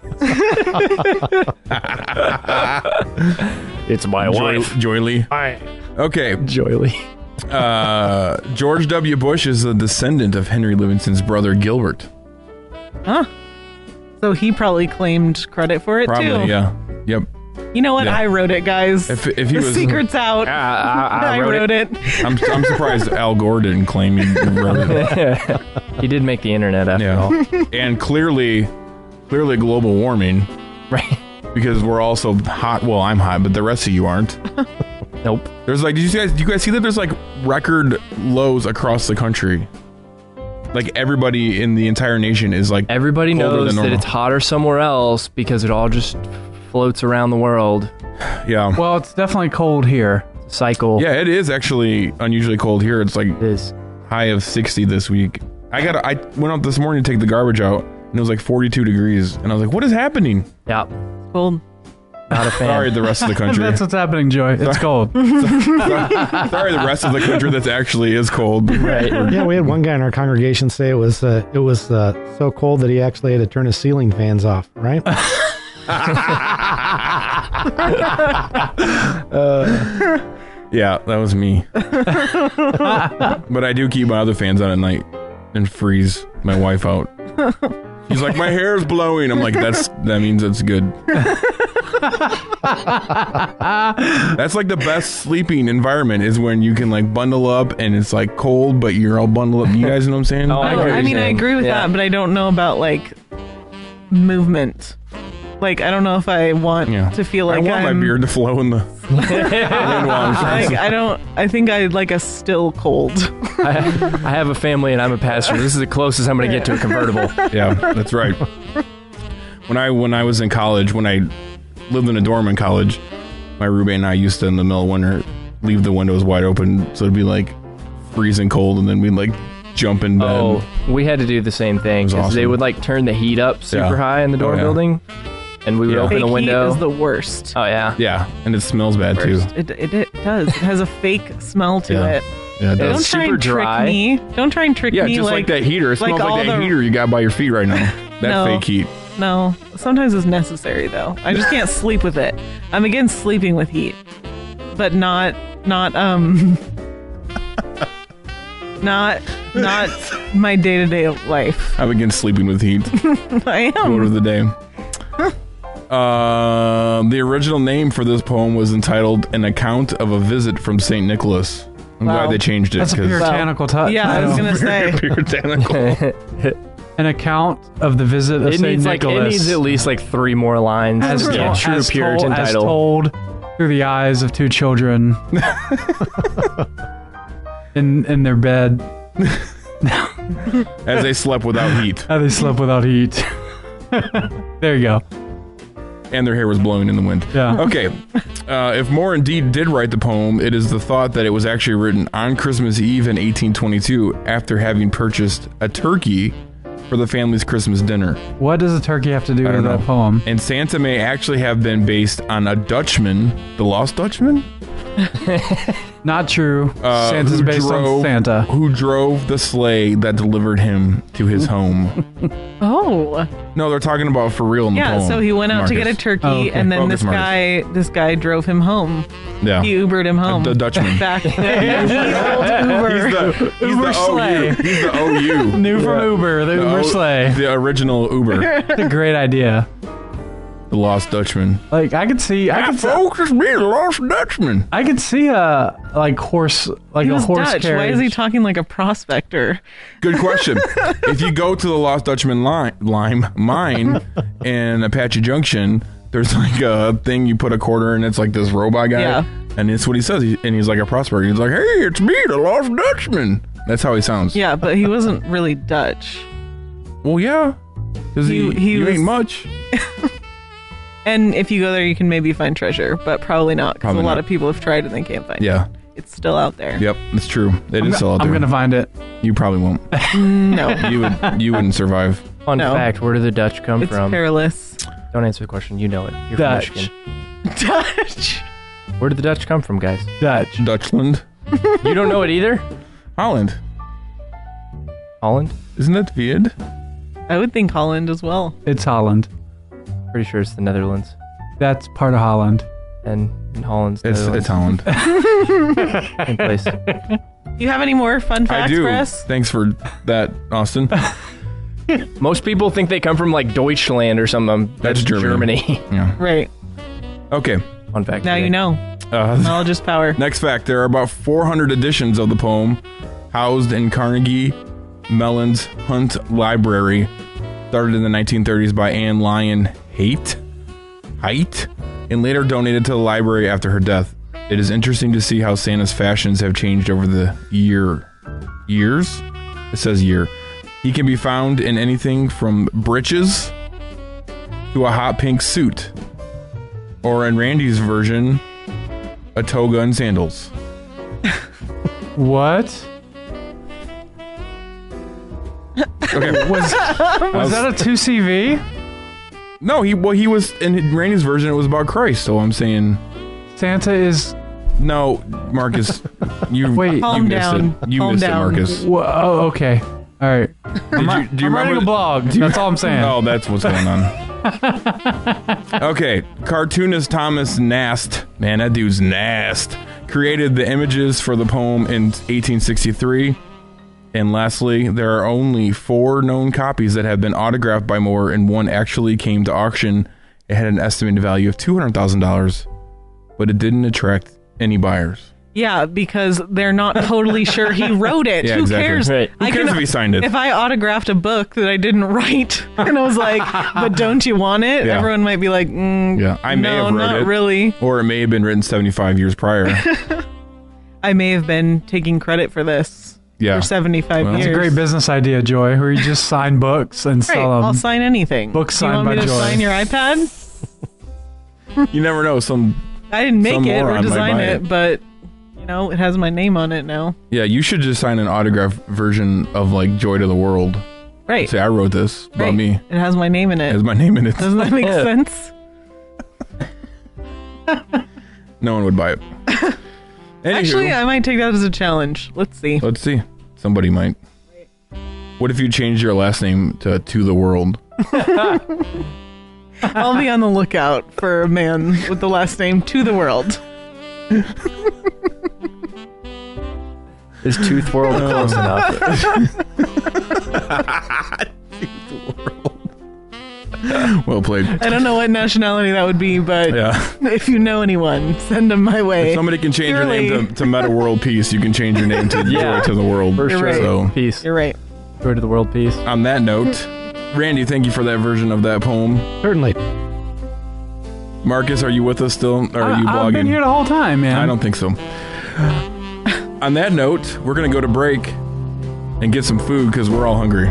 It's my Joy, wife. Joy Lee. Hi. Okay. Joy Lee. Uh, George W. Bush is a descendant of Henry Livingston's brother Gilbert. Huh. So he probably claimed credit for it Probably, too. yeah. Yep. You know what? Yeah. I wrote it, guys. If, if he the was, secret's out. I, I, I wrote, wrote it. I'm, I'm surprised Al Gore didn't claim he wrote it. He did make the internet after Yeah. all. And clearly, clearly global warming. Right. Because we're also hot. Well, I'm hot, but the rest of you aren't. Nope. There's like, did you guys, do you guys see that there's like record lows across the country? Like everybody in the entire nation is like Everybody colder knows than that normal. it's hotter somewhere else because it all just floats around the world. Yeah. Well, it's definitely cold here. Cycle. Yeah, it is actually unusually cold here. It's like It is. high of sixty this week. I got. I went out this morning to take the garbage out, and it was like forty-two degrees, and I was like, "What is happening?" Yeah, cold. Not a fan. Sorry, the rest of the country. That's what's happening, Joy. It's cold. Sorry, the rest of the country that's actually is cold. Right. Yeah, we had one guy in our congregation say it was uh, it was uh, so cold that he actually had to turn his ceiling fans off. Right. uh, yeah, that was me. But I do keep my other fans on at night and freeze my wife out. He's like, my hair is blowing. I'm like, that's that means it's good. That's like the best sleeping environment is when you can like bundle up and it's like cold, but you're all bundled up. You guys know what I'm saying? Oh, I, I mean, I agree with Yeah. that, but I don't know about like movement. Like, I don't know if I want Yeah. to feel like I want I'm, my beard to flow in the wind while I'm like, freezing. I don't. I think I like a still cold. I, I have a family and I'm a pastor. This is the closest I'm going to get to a convertible. Yeah, that's right. When I when I was in college, when I lived in a dorm in college, my roommate and I used to, in the middle of winter, leave the windows wide open, so it'd be like freezing cold, and then we'd like jump in bed. Oh, we had to do the same thing because awesome. they would like turn the heat up super Yeah. high in the dorm Oh, yeah. building, and we would Yeah. open Fake the window. heat is the worst. Oh yeah, Yeah, and it smells bad too. It, it it does. It has a fake smell to Yeah. it. Yeah, it Don't does. try super and trick dry. me. Don't try and trick Yeah, me. just like, that heater. It smells like, all that the- heater you got by your feet right now. That No. fake heat. No, sometimes it's necessary though. I just can't sleep with it. I'm against sleeping with heat, but not not um not not my day to day life. I'm against sleeping with heat. I Quote of am. the day. Um, the original name for this poem was entitled "An Account of a Visit from Saint Nicholas." I'm Wow. glad they changed it. That's a 'cause- puritanical touch. Yeah, I was gonna say. puritanical. An account of the visit of it Saint needs like it Nicholas. needs at least like three more lines. as, to get told- a true as Puritan told, as title. told through the eyes of two children in in their bed As they slept without heat. how they slept without heat. There you go. And their hair was blowing in the wind. Yeah. Okay. Uh, if Moore indeed did write the poem, it is the thought that it was actually written on Christmas Eve in eighteen twenty-two after having purchased a turkey for the family's Christmas dinner. What does a turkey have to do I with don't know. that poem? And Santa may actually have been based on a Dutchman, the Lost Dutchman? Not true. Uh, Santa's who based drove- on Santa. Who drove the sleigh that delivered him to his home. Oh, No, they're talking about for real in the yeah. poem. So he went out to get a Marcus. turkey, Oh, okay. and then Focus, this Marcus. guy, this guy drove him home. Yeah. He Ubered him home. The Dutchman. Back. He old Uber. He's the, he's Uber the sleigh. O U. He's the O U. New from Uber, the, The Uber O- sleigh. The original Uber. It's a great idea. The Lost Dutchman. Like I could see, I I could see, folks, it's me, the Lost Dutchman. I could see a like horse, like He a was horse Dutch. carriage. Why is he talking like a prospector? Good question. If you go to the Lost Dutchman lime, lime mine in Apache Junction, there's like a thing you put a quarter in. It's like this robot guy, Yeah. and it's what he says. He, and he's like a prospector. He's like, "Hey, it's me, the Lost Dutchman." That's how he sounds. Yeah, but he wasn't really Dutch. Well, yeah, because he, He- he you was- ain't much. And if you go there, you can maybe find treasure, but probably not, because a Probably lot not. of people have tried and they can't find Yeah. it. It's still out there. Yep, that's true. It I'm, is still out I'm there. gonna find it. You probably won't. No, You would. You wouldn't survive. Fun No. fact: where do the Dutch come it's from? perilous. Don't answer the question. You know it. You're Dutch. from Michigan. Dutch. Where did the Dutch come from, guys? Dutch. Dutchland, You don't know it either. Holland. Holland. Isn't that weird? I would think Holland as well. It's Holland. Pretty sure it's the Netherlands. That's part of Holland. And in Holland's It's it's Holland. Same place. Do you have any more fun I facts do. for us? Thanks for that, Austin. Most people think they come from like Deutschland or something. That's Germany. Germany. Yeah. Right. Okay. Fun fact. Now today. you know. Uh, Knowledge is power. Next fact: there are about four hundred editions of the poem housed in Carnegie Mellon's Hunt Library. Started in the nineteen thirties by Anne Lyon Haight, Haight, and later donated to the library after her death. It is interesting to see how Santa's fashions have changed over the year. Years? It says year. He can be found in anything from breeches to a hot pink suit. Or in Randy's version, a toga and sandals. What? Okay. Was was that a two C V? No, he well he was in Randy's version. It was about Christ. So I'm saying Santa is. No, Marcus, you Wait, you calm missed down. it. You Calm missed down. it, Marcus. Whoa, oh, okay. All right. Did I'm, you, ri- do you I'm remember writing a the- blog. do you- That's all I'm saying. Oh, that's what's going on. Okay, cartoonist Thomas Nast, man, that dude's Nast, created the images for the poem in eighteen sixty-three. And lastly, there are only four known copies that have been autographed by Moore, and one actually came to auction. It had an estimated value of two hundred thousand dollars, but it didn't attract any buyers. Yeah, because they're not totally sure he wrote it. Yeah, Who exactly. cares? Right. Who I cares if he signed it? If I autographed a book that I didn't write, and I was like, "But don't you want it?" Yeah. Everyone might be like, mm, Yeah, I may "No, have wrote not it, really." or it may have been written seventy-five years prior. I may have been taking credit for this Yeah. for seventy-five Well, years. It's a great business idea, Joy, where you just sign books and Great, sell them. I'll sign anything. Books Do you signed want me by to Joy. sign your iPad? You never know. Some I didn't make Some it or moron might design buy it, it. but you know, it has my name on it now. yeah, you should just sign an autograph version of like Joy to the World. Right. Say I wrote this about Right. me. It has my name in It it. has my name in it. Doesn't that make sense? No one would buy it. Anywho, Actually, I might take that as a challenge. Let's see. let's see. Somebody might. What if you changed your last name to To the World? I'll be on the lookout for a man with the last name To the World. Is Tooth World close enough? Well played. I don't know what nationality that would be, but Yeah. if you know anyone, send them my way. If somebody can change your Surely- name to, to Meta World Peace, you can change your name to Yeah. Joy to the World. For You're sure. right. So, Peace. You're right. Joy to the world, peace. on that note, Randy, thank you for that version of that poem. Certainly. Marcus, are you with us still? Or are I, you I've blogging? been here the whole time, man. I don't think so. On that note, we're going to go to break and get some food because we're all hungry.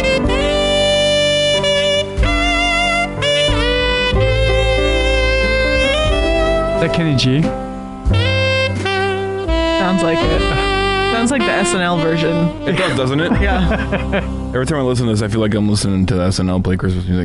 Is that Kenny G? Sounds like it. Sounds like the S N L version. It does, doesn't it? Yeah. Every time I listen to this, I feel like I'm listening to the S N L play Christmas music.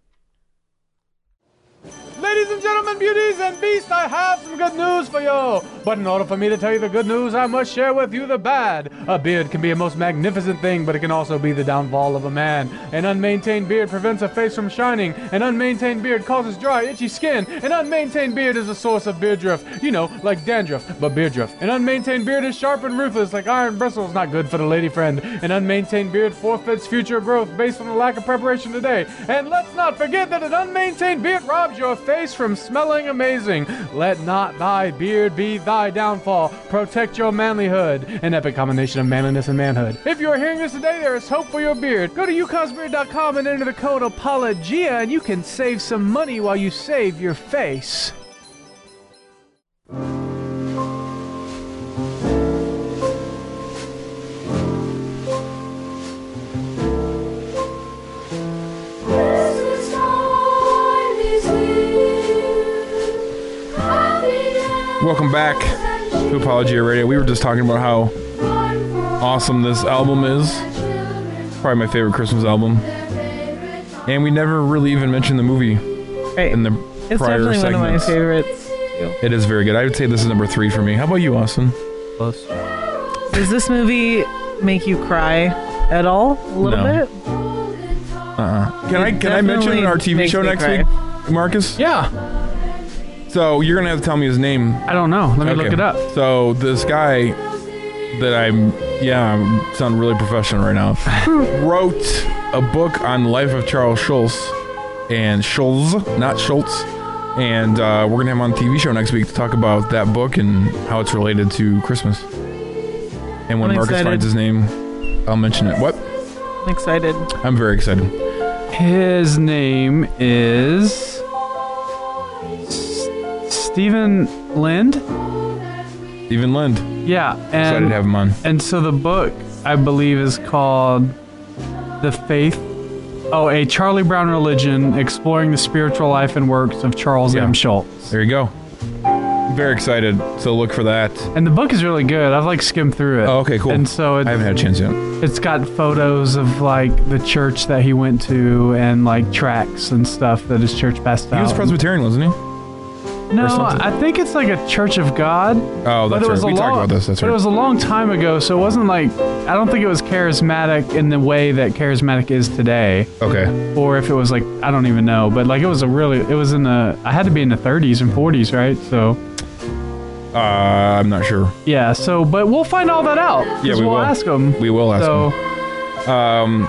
Ladies and gentlemen, beauties and beasts, I have some good news for you. But in order for me to tell you the good news, I must share with you the bad. A beard can be a most magnificent thing, but it can also be the downfall of a man. An unmaintained beard prevents a face from shining. An unmaintained beard causes dry, itchy skin. An unmaintained beard is a source of beard drift. You know, like dandruff, but beard drift. An unmaintained beard is sharp and ruthless, like iron bristles, not good for the lady friend. An unmaintained beard forfeits future growth based on the lack of preparation today. And let's not forget that an unmaintained beard robs your face from smelling amazing. Let not thy beard be thy downfall. Protect your manlyhood. An epic combination of manliness and manhood. If you are hearing this today, there is hope for your beard. Go to yukons beard dot com and enter the code APOLOGIA and you can save some money while you save your face. Welcome back to Apologia Radio. We were just talking about how awesome this album is. Probably my favorite Christmas album. And we never really even mentioned the movie Right. in the It's prior definitely segments. one of my favorites. Too. It is very good. I would say this is number three for me. How about you, Austin? Close. Does this movie make you cry at all? A little No. bit? Uh-uh. Can It I can I mention definitely our T V makes show me next cry. week, Marcus? Yeah. So you're gonna have to tell me his name. I don't know. Let me Okay. look it up. So this guy that I'm, yeah, I sound really professional right now, wrote a book on the life of Charles Schulz, and Schulz, not Schultz. And uh, we're gonna have him on the T V show next week to talk about that book and how it's related to Christmas. And when I'm Marcus excited. finds his name, I'll mention it. What? I'm excited. I'm very excited. His name is S- Stephen Lind. Stephen Lind. Yeah, and Excited to have him on. And so the book, I believe, is called The Faith. Oh, a Charlie Brown Religion: Exploring the Spiritual Life and Works of Charles Yeah. M. Schultz. There you go. Very excited. So look for that. And the book is really good. I've like skimmed through it. Oh, okay, cool. And so it's, I haven't had a chance yet. It's got photos of like the church that he went to and like tracts and stuff that his church passed out. He was Presbyterian, wasn't he? No, I think it's like a Church of God. Oh, that's right. We talked about this. That's but right. it was a long time ago, so it wasn't like, I don't think it was charismatic in the way that charismatic is today. Okay. Or if it was like, I don't even know, but like it was a really, it was in the, I had to be in the thirties and forties, right? So. Uh, I'm not sure. Yeah, so, but we'll find all that out. Yeah, we we'll will. ask them. We will ask so, them. Um,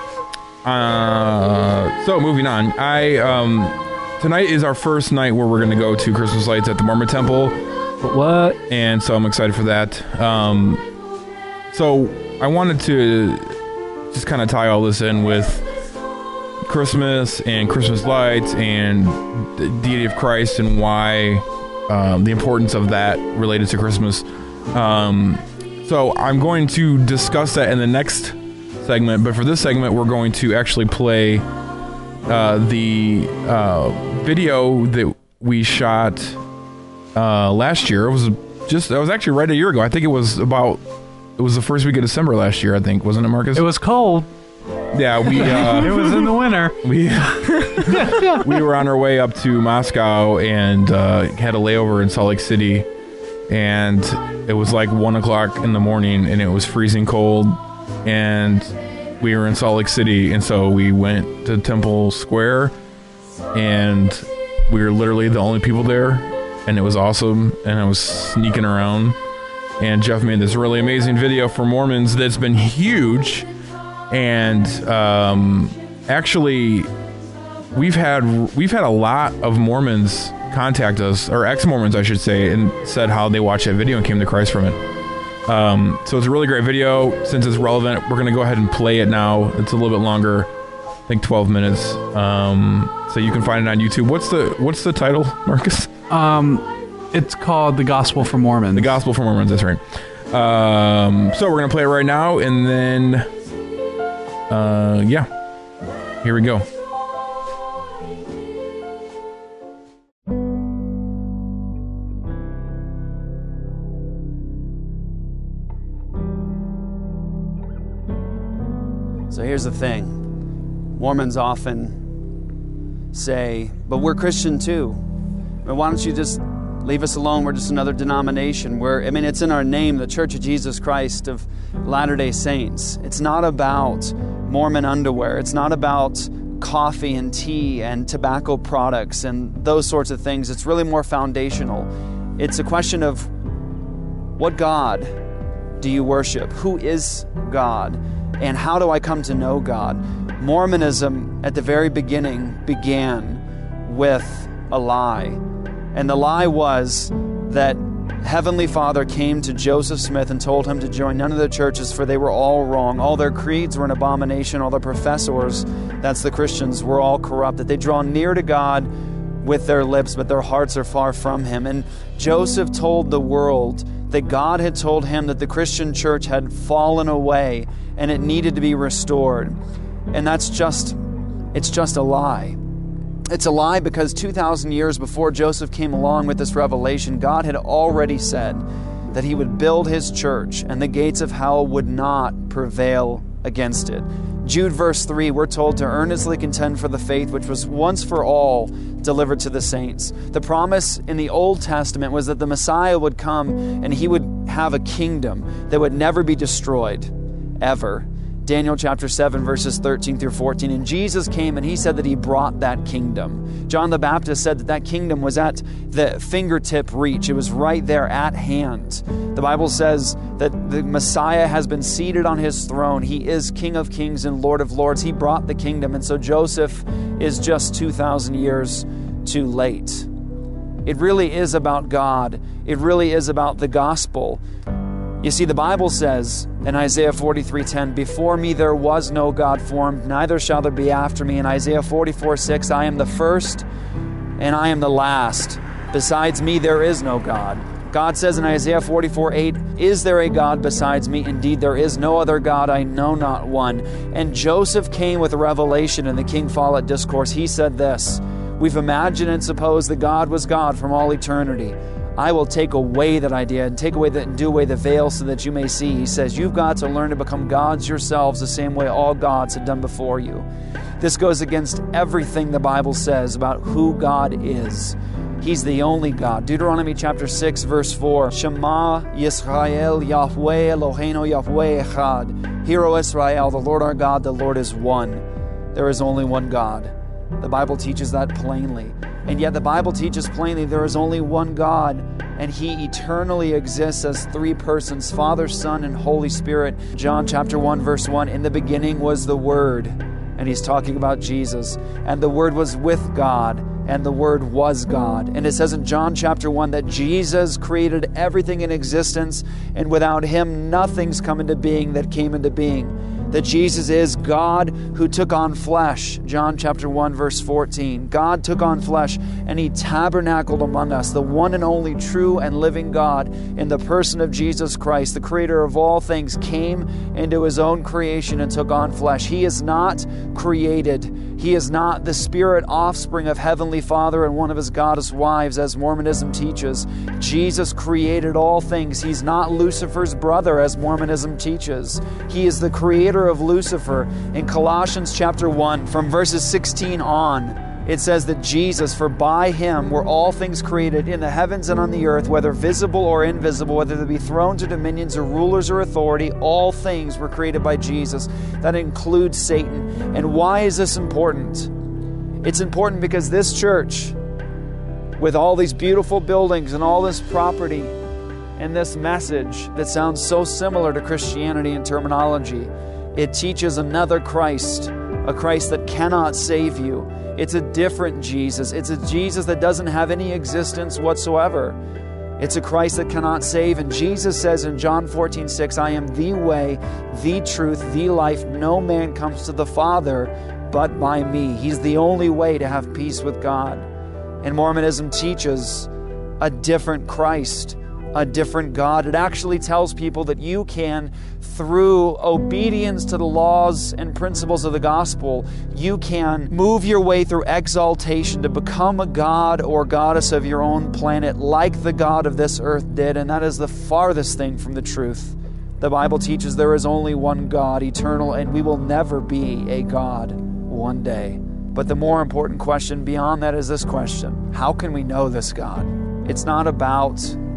uh, so moving on. I, um, tonight is our first night where we're going to go to Christmas lights at the Mormon Temple. What? And so I'm excited for that. Um, so I wanted to just kind of tie all this in with Christmas and Christmas lights and the deity of Christ and why um, the importance of that related to Christmas. Um, so I'm going to discuss that in the next segment, but for this segment, we're going to actually play uh, the uh, video that we shot uh, last year. It was just, it was actually right a year ago. I think it was about, it was the first week of December last year, I think, wasn't it, Marcus? It was cold. Yeah, we. Uh, it was in the winter. We we were on our way up to Moscow and uh, had a layover in Salt Lake City, and it was like one o'clock in the morning, and it was freezing cold, and we were in Salt Lake City, and so we went to Temple Square, and we were literally the only people there, and it was awesome, and I was sneaking around, and Jeff made this really amazing video for Mormons that's been huge. And um, actually, we've had we've had a lot of Mormons contact us, or ex-Mormons, I should say, and said how they watched that video and came to Christ from it. Um, so it's a really great video. Since it's relevant, we're going to go ahead and play it now. It's a little bit longer, I think twelve minutes. Um, so you can find it on YouTube. What's the What's the title, Marcus? Um, it's called The Gospel for Mormons. The Gospel for Mormons. That's right. Um, so we're going to play it right now, and then. Uh, yeah, here we go. So here's the thing. Mormons often say, but we're Christian too. But why don't you just leave us alone? We're just another denomination. We're, I mean, it's in our name, the Church of Jesus Christ of Latter-day Saints. It's not about Mormon underwear. It's not about coffee and tea and tobacco products and those sorts of things. It's really more foundational. It's a question of what God do you worship? Who is God? And how do I come to know God? Mormonism at the very beginning began with a lie. And the lie was that Heavenly Father came to Joseph Smith and told him to join none of the churches, for they were all wrong. All their creeds were an abomination. All their professors, that's the Christians, were all corrupt. That they draw near to God with their lips, but their hearts are far from Him. And Joseph told the world that God had told him that the Christian church had fallen away and it needed to be restored. And that's just, it's just a lie. It's a lie because two thousand years before Joseph came along with this revelation, God had already said that He would build His church and the gates of hell would not prevail against it. Jude verse three, we're told to earnestly contend for the faith which was once for all delivered to the saints. The promise in the Old Testament was that the Messiah would come and He would have a kingdom that would never be destroyed, ever. Daniel chapter seven, verses thirteen through fourteen. And Jesus came and He said that He brought that kingdom. John the Baptist said that that kingdom was at the fingertip reach. It was right there at hand. The Bible says that the Messiah has been seated on His throne. He is King of kings and Lord of lords. He brought the kingdom. And so Joseph is just two thousand years too late. It really is about God. It really is about the gospel. You see, the Bible says in Isaiah forty-three ten, before me there was no God formed, neither shall there be after me. In Isaiah forty-four six, I am the first and I am the last. Besides me there is no God. God says in Isaiah forty-four eight, is there a God besides me? Indeed, there is no other God, I know not one. And Joseph came with a revelation in the King Follett Discourse. He said this, we've imagined and supposed that God was God from all eternity. I will take away that idea and take away that and do away the veil so that you may see. He says, you've got to learn to become gods yourselves the same way all gods have done before you. This goes against everything the Bible says about who God is. He's the only God. Deuteronomy chapter six, verse four. Shema Yisrael Yahweh Eloheinu Yahweh Echad. Hear, O Israel, the Lord our God, the Lord is one. There is only one God. The Bible teaches that plainly. And yet the Bible teaches plainly there is only one God, and He eternally exists as three persons, Father, Son, and Holy Spirit. John chapter one, verse one, in the beginning was the Word. And He's talking about Jesus. And the Word was with God, and the Word was God. And it says in John chapter one that Jesus created everything in existence, and without Him nothing's come into being that came into being. That Jesus is God who took on flesh. John chapter one, verse fourteen. God took on flesh and He tabernacled among us. The one and only true and living God in the person of Jesus Christ, the creator of all things, came into His own creation and took on flesh. He is not created. He is not the spirit offspring of Heavenly Father and one of His goddess wives, as Mormonism teaches. Jesus created all things. He's not Lucifer's brother, as Mormonism teaches. He is the creator of Lucifer. In Colossians chapter one, from verses sixteen on, it says that Jesus, for by Him were all things created in the heavens and on the earth, whether visible or invisible, whether there be thrones or dominions or rulers or authority, all things were created by Jesus. That includes Satan. And why is this important? It's important because this church, with all these beautiful buildings and all this property and this message that sounds so similar to Christianity in terminology, it teaches another Christ, a Christ that cannot save you. It's a different Jesus. It's a Jesus that doesn't have any existence whatsoever. It's a Christ that cannot save. And Jesus says in John fourteen six, I am the way, the truth, the life. No man comes to the Father but by me. He's the only way to have peace with God. And Mormonism teaches a different Christ, a different God. It actually tells people that you can, through obedience to the laws and principles of the gospel, you can move your way through exaltation to become a god or goddess of your own planet like the God of this earth did, and that is the farthest thing from the truth. The Bible teaches there is only one God, eternal, and we will never be a God one day. But the more important question beyond that is this question: how can we know this God? It's not about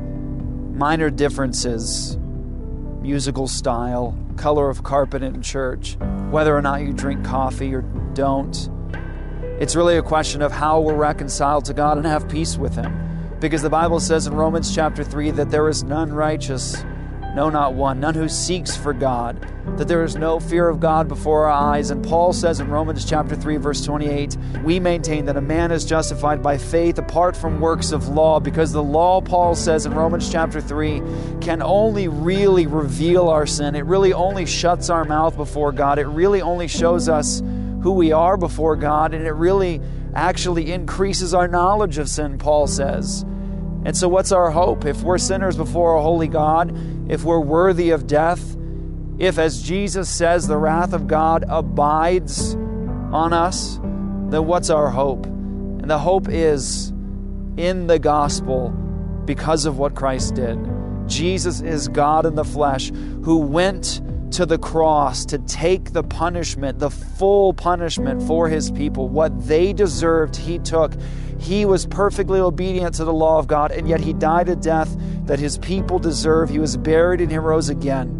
minor differences, musical style, color of carpet in church, whether or not you drink coffee or don't. It's really a question of how we're reconciled to God and have peace with Him. Because the Bible says in Romans chapter three that there is none righteous, no, not one, none who seeks for God, that there is no fear of God before our eyes. And Paul says in Romans chapter three, verse twenty-eight, we maintain that a man is justified by faith apart from works of law, because the law, Paul says in Romans chapter three, can only really reveal our sin. It really only shuts our mouth before God. It really only shows us who we are before God, and it really actually increases our knowledge of sin, Paul says. And so what's our hope? If we're sinners before a holy God, if we're worthy of death, if, as Jesus says, the wrath of God abides on us, then what's our hope? And the hope is in the gospel because of what Christ did. Jesus is God in the flesh who went to the cross to take the punishment, the full punishment for His people. What they deserved, He took. He was perfectly obedient to the law of God, and yet He died a death that His people deserve. He was buried and He rose again.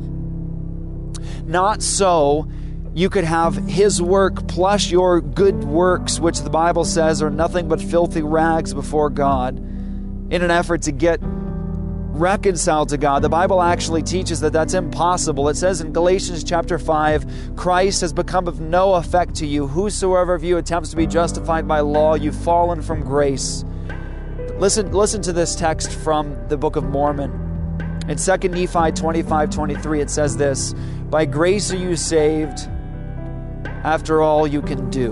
Not so you could have His work plus your good works, which the Bible says are nothing but filthy rags before God, in an effort to get reconciled to God. The Bible actually teaches that that's impossible. It says in Galatians chapter five, Christ has become of no effect to you. Whosoever of you attempts to be justified by law, you've fallen from grace. Listen, listen to this text from the Book of Mormon. In Second Nephi twenty-five twenty-three, it says this: by grace are you saved, after all you can do.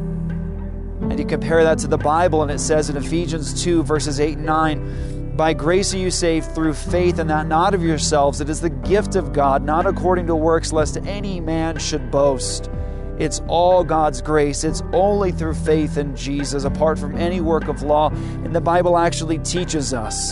And you compare that to the Bible, and it says in Ephesians two, verses eight and nine, by grace are you saved through faith, and that not of yourselves. It is the gift of God, not according to works, lest any man should boast. It's all God's grace. It's only through faith in Jesus, apart from any work of law. And the Bible actually teaches us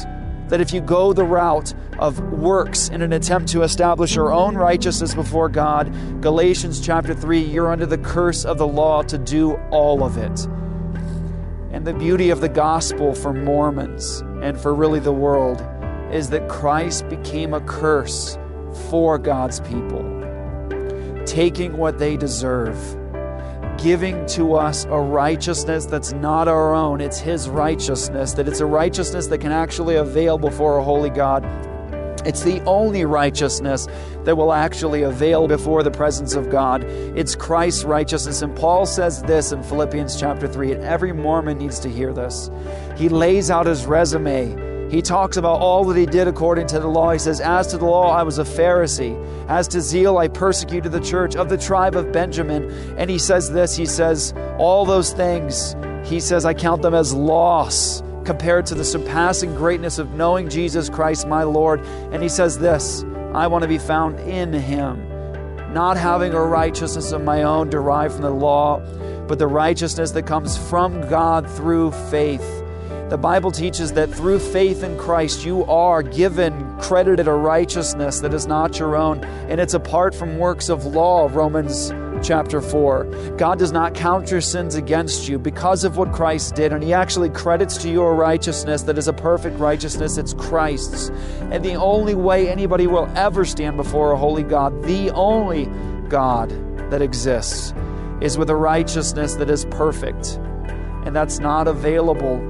that if you go the route of works in an attempt to establish your own righteousness before God, Galatians chapter three, you're under the curse of the law to do all of it. And the beauty of the gospel for Mormons and for really the world is that Christ became a curse for God's people, taking what they deserve, giving to us a righteousness that's not our own. It's His righteousness, that it's a righteousness that can actually avail before a holy God. It's the only righteousness that will actually avail before the presence of God. It's Christ's righteousness. And Paul says this in Philippians chapter three, and every Mormon needs to hear this. He lays out his resume. He talks about all that he did according to the law. He says, as to the law, I was a Pharisee. As to zeal, I persecuted the church of the tribe of Benjamin. And he says this, he says, all those things, he says, I count them as loss compared to the surpassing greatness of knowing Jesus Christ, my Lord. And he says this, I want to be found in Him, not having a righteousness of my own derived from the law, but the righteousness that comes from God through faith. The Bible teaches that through faith in Christ, you are given, credited a righteousness that is not your own, and it's apart from works of law, Romans chapter four. God does not count your sins against you because of what Christ did, and He actually credits to you a righteousness that is a perfect righteousness. It's Christ's. And the only way anybody will ever stand before a holy God, the only God that exists, is with a righteousness that is perfect. And that's not available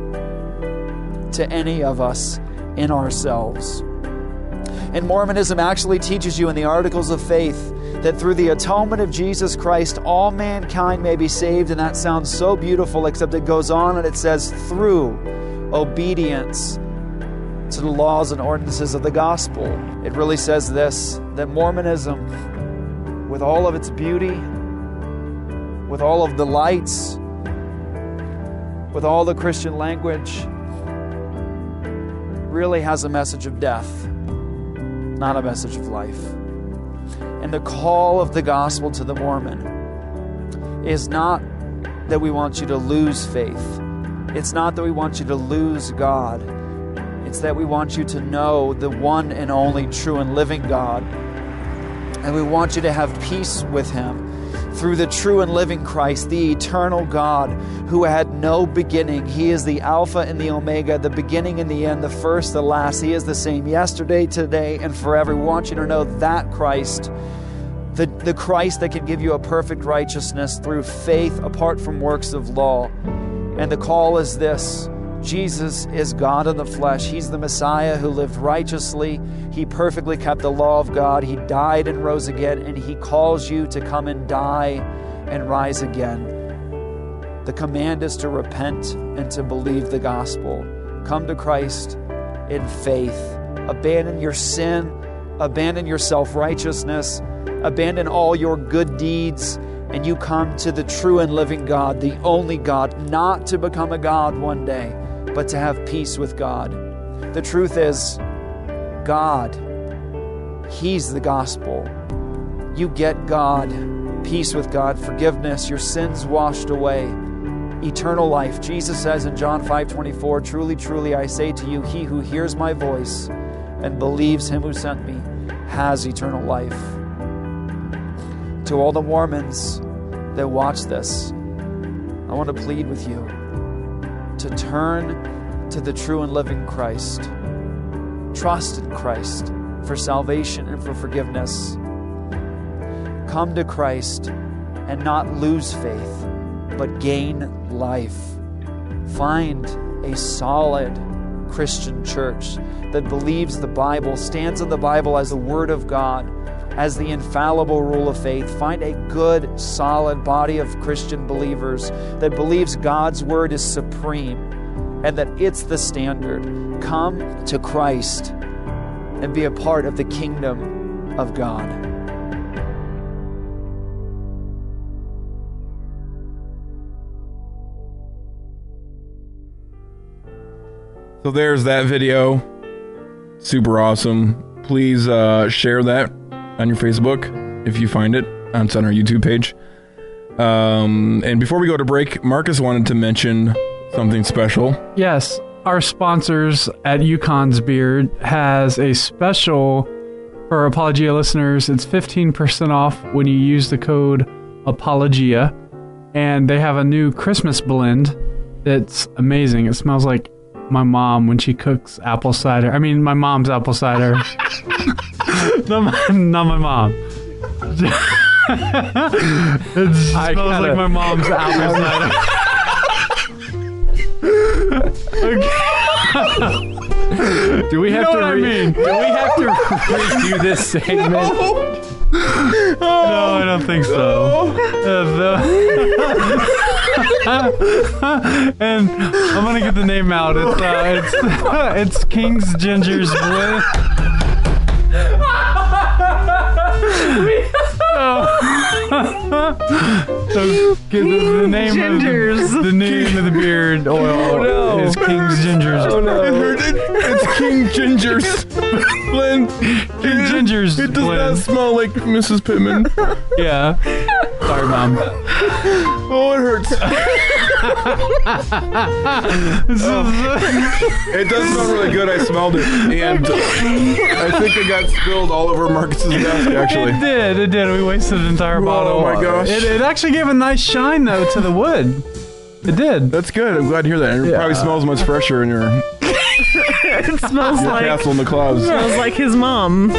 to any of us in ourselves. And Mormonism actually teaches you in the Articles of Faith that through the atonement of Jesus Christ, all mankind may be saved. And that sounds so beautiful, except it goes on and it says, through obedience to the laws and ordinances of the gospel. It really says this, that Mormonism, with all of its beauty, with all of the lights, with all the Christian language, really has a message of death, not a message of life. And the call of the gospel to the Mormon is not that we want you to lose faith. It's not that we want you to lose God. It's that we want you to know the one and only true and living God. And we want you to have peace with Him through the true and living Christ, the eternal God who had no beginning. He is the Alpha and the Omega, the beginning and the end, the first, the last. He is the same yesterday, today, and forever. We want you to know that Christ, the, the Christ that can give you a perfect righteousness through faith apart from works of law. And the call is this: Jesus is God in the flesh. He's the Messiah who lived righteously. He perfectly kept the law of God. He died and rose again, and He calls you to come and die and rise again. The command is to repent and to believe the gospel. Come to Christ in faith. Abandon your sin. Abandon your self-righteousness. Abandon all your good deeds, and you come to the true and living God, the only God, not to become a God one day, but to have peace with God. The truth is, God, He's the gospel. You get God, peace with God, forgiveness, your sins washed away, eternal life. Jesus says in John five twenty-four, truly, truly, I say to you, he who hears my voice and believes Him who sent me has eternal life. To all the Mormons that watch this, I want to plead with you to turn to the true and living Christ. Trust in Christ for salvation and for forgiveness. Come to Christ and not lose faith, but gain life. Find a solid Christian church that believes the Bible, stands in the Bible as the Word of God, as the infallible rule of faith. Find a good, solid body of Christian believers that believes God's Word is supreme and that it's the standard. Come to Christ and be a part of the kingdom of God. So there's that video. Super awesome. Please uh, share that on your Facebook if you find it. It's on our YouTube page. Um, and before we go to break, Marcus wanted to mention something special. Yes. our sponsors at Yukon's Beard has a special for Apologia listeners. It's fifteen percent off when you use the code Apologia. And they have a new Christmas blend that's amazing. It smells like my mom when she cooks apple cider. I mean, my mom's apple cider. not, my, not my mom. It smells gotta, like my mom's apple cider. Okay. Do we have you know to what re- I mean? Do we have to redo this segment? No, I don't think so. Uh, the- and I'm gonna get the name out. It's uh, it's it's King's Ginger's Blend. So the, the name Gingers. of the, the name of the beard oil Oh, no. is King's Ginger's. Oh, no. It's King Ginger's blend. King Ginger's It does blend. not smell like Missus Pittman. Yeah. Sorry, Mom. Oh, it hurts. It does smell really good. I smelled it, and I think it got spilled all over Marcus's desk. Actually, It did. It did. We wasted an entire bottle. Oh my gosh! It, it actually gave a nice shine though to the wood. It did. That's good. I'm glad to hear that. It Yeah. probably smells much fresher in your, It smells your like castle in the clouds. smells like his mom.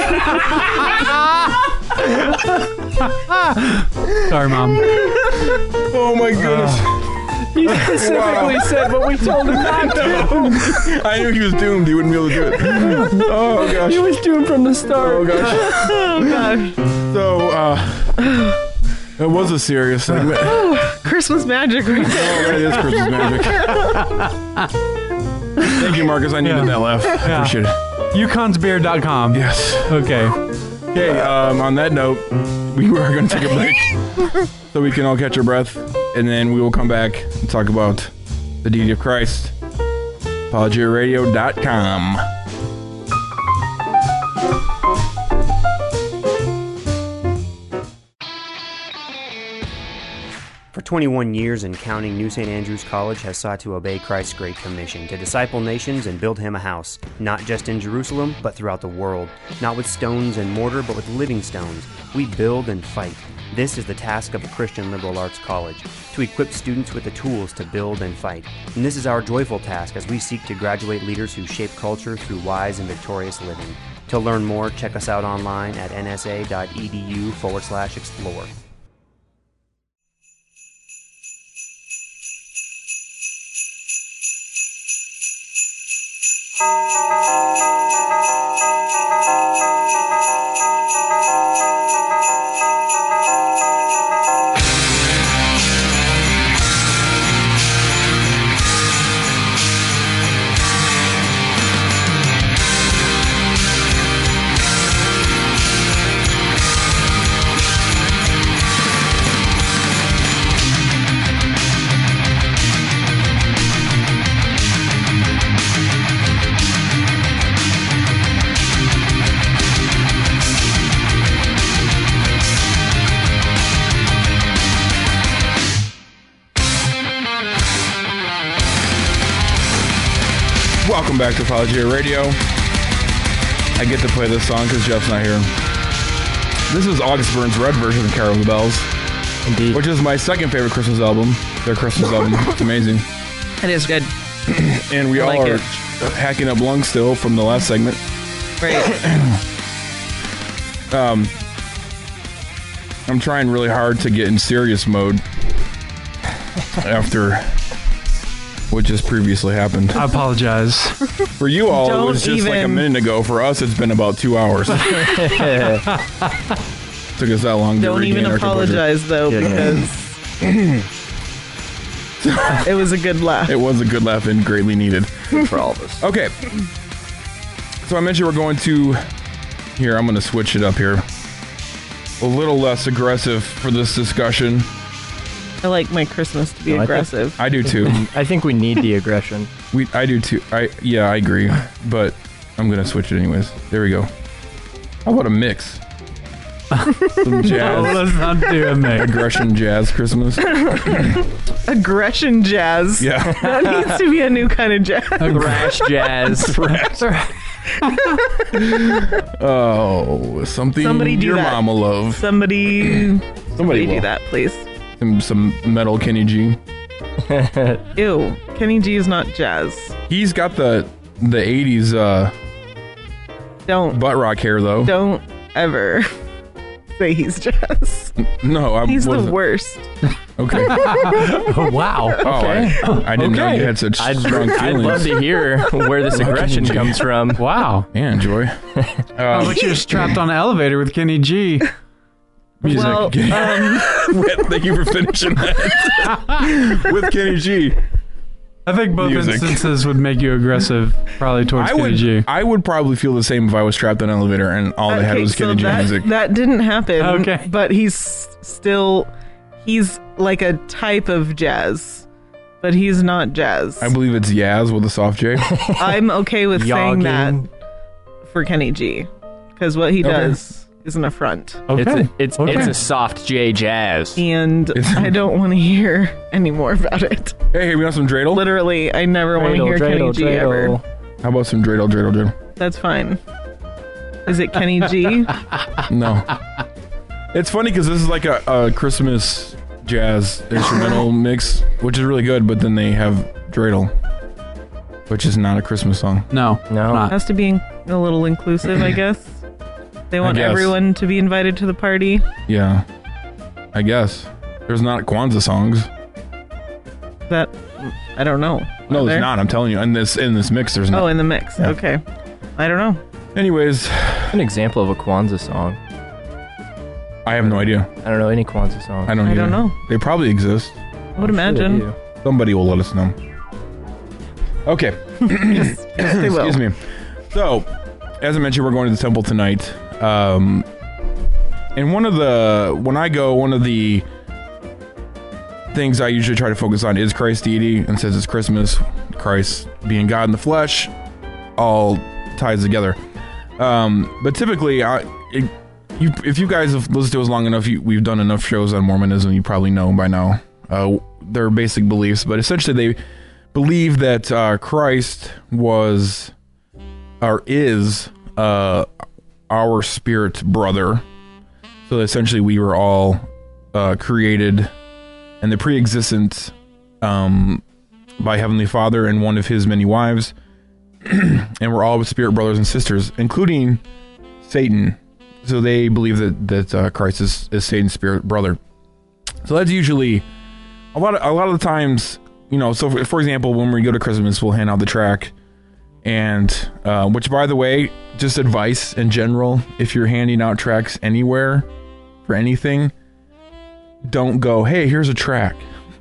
Sorry, Mom. Oh my goodness! He specifically said what we told him not to. I knew he was doomed. He wouldn't be able to do it. Oh gosh! He was doomed from the start. Oh gosh! Oh gosh. So, uh, it was a serious segment. Christmas magic right Oh, there. that is Christmas magic. Thank you, Marcus. I needed Yeah. that laugh. I Yeah. appreciate it. Yukons Beard dot com. Yes. Okay. Okay, um, on that note, we are going to take a break so we can all catch our breath, and then we will come back and talk about the deity of Christ. Apologia Radio dot com. For twenty-one years and counting, New Saint Andrews College has sought to obey Christ's Great Commission to disciple nations and build him a house, not just in Jerusalem, but throughout the world. Not with stones and mortar, but with living stones. We build and fight. This is the task of a Christian liberal arts college, to equip students with the tools to build and fight. And this is our joyful task as we seek to graduate leaders who shape culture through wise and victorious living. To learn more, check us out online at nsa.edu forward slash explore. Welcome back to Apologia Radio. I get to play this song because Jeff's not here. This is August Burns' Red version of Carol of the Bells. Indeed. Which is my second favorite Christmas album. Their Christmas album. It's amazing. It is good. And we I all like are it. hacking up lungs still from the last segment. Right. um, I'm trying really hard to get in serious mode after what just previously happened. I apologize. For you all, Don't it was just like a even- minute ago. For us, it's been about two hours. Took us that long to Don't regain even our composure. apologize though, because it was a good laugh. It was a good laugh and greatly needed. Good for all of us. Okay. So I mentioned we're going to... Here, I'm going to switch it up here. A little less aggressive for this discussion. I like my Christmas to be No, I think- aggressive. I do too. I think we need the aggression. We, I do too. I yeah, I agree. But I'm gonna switch it anyways. There we go. How about a mix? Some jazz. No, let's not do it, mate. Aggression jazz Christmas. Aggression jazz. Yeah. That needs to be a new kind of jazz. Thrash jazz. Oh, something Somebody do your that. mama love. Somebody, somebody do will. that, please. Some, some metal Kenny G. Ew, Kenny G is not jazz. He's got the the eighties uh, Don't butt rock hair though. don't ever say he's jazz. No, I'm. He's what is the it? worst. Okay. Oh, wow. Oh, I, I didn't know Okay. you had such I'd, strong I'd feelings. love to hear where this aggression comes from. Wow. Yeah, Joy. Sounds Um, like you're strapped on an elevator with Kenny G. music. Well, um, Thank you for finishing that. With Kenny G. I think both Music. instances would make you aggressive, probably towards I Kenny would, G. I would probably feel the same if I was trapped on an elevator and all I had was so Kenny G that, music. that didn't happen. Okay. But he's still, he's like a type of jazz, but he's not jazz. I believe it's Yaz with a soft J. I'm okay with saying that Yogging. for Kenny G, because what he Okay. does is an affront. Okay. It's a, it's Okay. it's a soft J jazz. And I don't want to hear any more about it. Hey, hey, we want some dreidel? Literally, I never want to hear Kenny G ever. How about some dreidel, dreidel, dreidel? That's fine. Is it Kenny G? No. It's funny because this is like a, a Christmas jazz instrumental mix, which is really good, but then they have dreidel, which is not a Christmas song. No. No. Not. Has to be a little inclusive, I guess. They want guess. everyone to be invited to the party. Yeah. I guess. There's not Kwanzaa songs. That I don't know. No, Are there's there? not. I'm telling you. In this in this mix, there's not. Oh, in the mix. Yeah. Okay. I don't know. Anyways, An example of a Kwanzaa song. I have no idea. I don't know any Kwanzaa song. I don't I either. don't know. They probably exist. I would imagine. Somebody will let us know. Okay. Yes, they will. Excuse me. So, as I mentioned, we're going to the temple tonight. Um, and one of the, when I go, one of the things I usually try to focus on is Christ's deity. And since it's Christmas, Christ being God in the flesh, all ties together. Um, but typically, I, it, you, if you guys have listened to us long enough, you, we've done enough shows on Mormonism, you probably know by now uh, their basic beliefs. But essentially, they believe that uh, Christ was or is uh, our spirit brother. So essentially, we were all uh, created and the pre-existent um, by Heavenly Father and one of His many wives, and we're all spirit brothers and sisters, including Satan. So they believe that that uh, Christ is, is Satan's spirit brother. So that's usually a lot of a lot of the times, you know. So for, for example, when we go to Christmas, we'll hand out the tract, and uh, which, by the way, just advice in general: if you're handing out tracts anywhere for anything, don't go, "Hey, here's a tract,"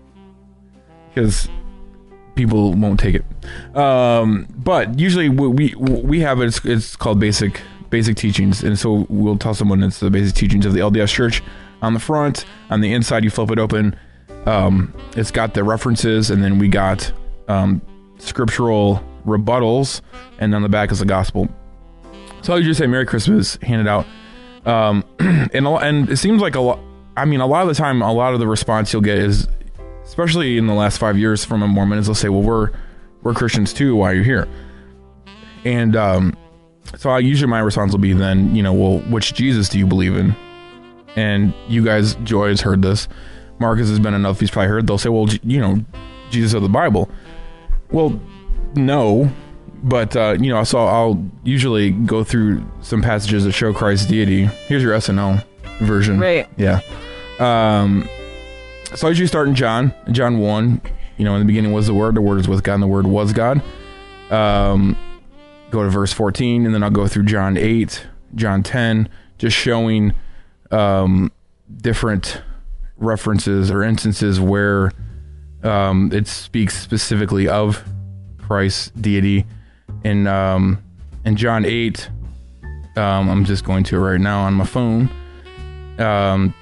because people won't take it. Um, but usually we we, we have it. It's, it's called basic. Basic teachings, and so we'll tell someone it's the basic teachings of the L D S Church on the front. On the inside, you flip it open. Um, it's got the references, and then we got um, scriptural rebuttals, and on the back is the gospel. So I'll just say Merry Christmas, hand it out. Um, and a, and it seems like a lot. I mean, a lot of the time, a lot of the response you'll get is, especially in the last five years from a Mormon, is they'll say, "Well, we're we're Christians too. Why are you here?" And um, so I usually my response will be then, you know, well, which Jesus do you believe in? And you guys, Joy has heard this. Marcus has been enough. He's probably heard. They'll say, well, you know, Jesus of the Bible. Well, no, but uh, you know, so I'll usually go through some passages that show Christ's deity. Here's your S N L version, right? Yeah. Um, so I usually start in John, John one. You know, in the beginning was the Word. The Word was with God, and the Word was God. Um. Go to verse fourteen, and then I'll go through John eight, John ten, just showing um, different references or instances where um, it speaks specifically of Christ's deity. In, um, in John eight, um, I'm just going to it right now on my phone. Um,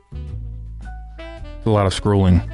it's a lot of scrolling.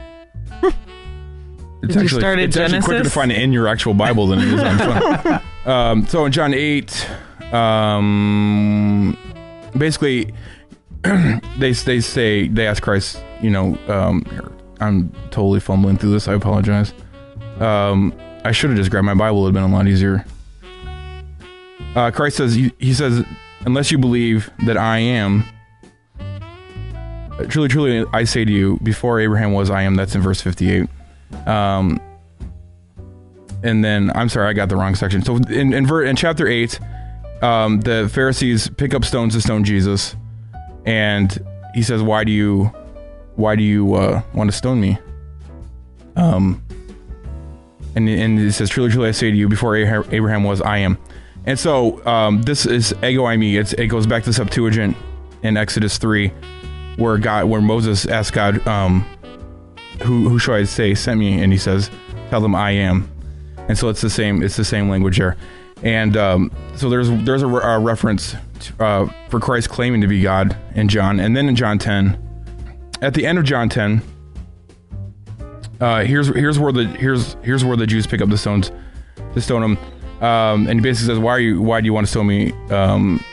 It's Did you actually, start at it's actually quicker to Genesis? find it in your actual Bible than it is on phone. Um, so in John eight, um, basically, they they say they ask Christ, you know, um, I'm totally fumbling through this. I apologize. Um, I should have just grabbed my Bible. It would have been a lot easier. Uh, Christ says, he, he says, unless you believe that I am, truly, truly, I say to you, before Abraham was, I am. That's in verse fifty-eight. Um, and then, I'm sorry, I got the wrong section. So in in, ver, in chapter eight, um, the Pharisees pick up stones to stone Jesus, and he says, "Why do you, why do you uh, want to stone me?" Um, and and it says, "Truly, truly, I say to you, before Abraham was, I am." And so um, this is ego eimi. It's it goes back to Septuagint in Exodus three, where God, where Moses asked God, um, "Who who shall I say sent me?" And he says, "Tell them I am." And so it's the same. It's the same language there. And um, so there's there's a, a reference to, uh, for Christ claiming to be God in John, and then in John ten, at the end of John ten, uh, here's here's where the here's here's where the Jews pick up the stones to stone him. Um, and he basically says, "Why are you? Why do you want to stone me?" Um,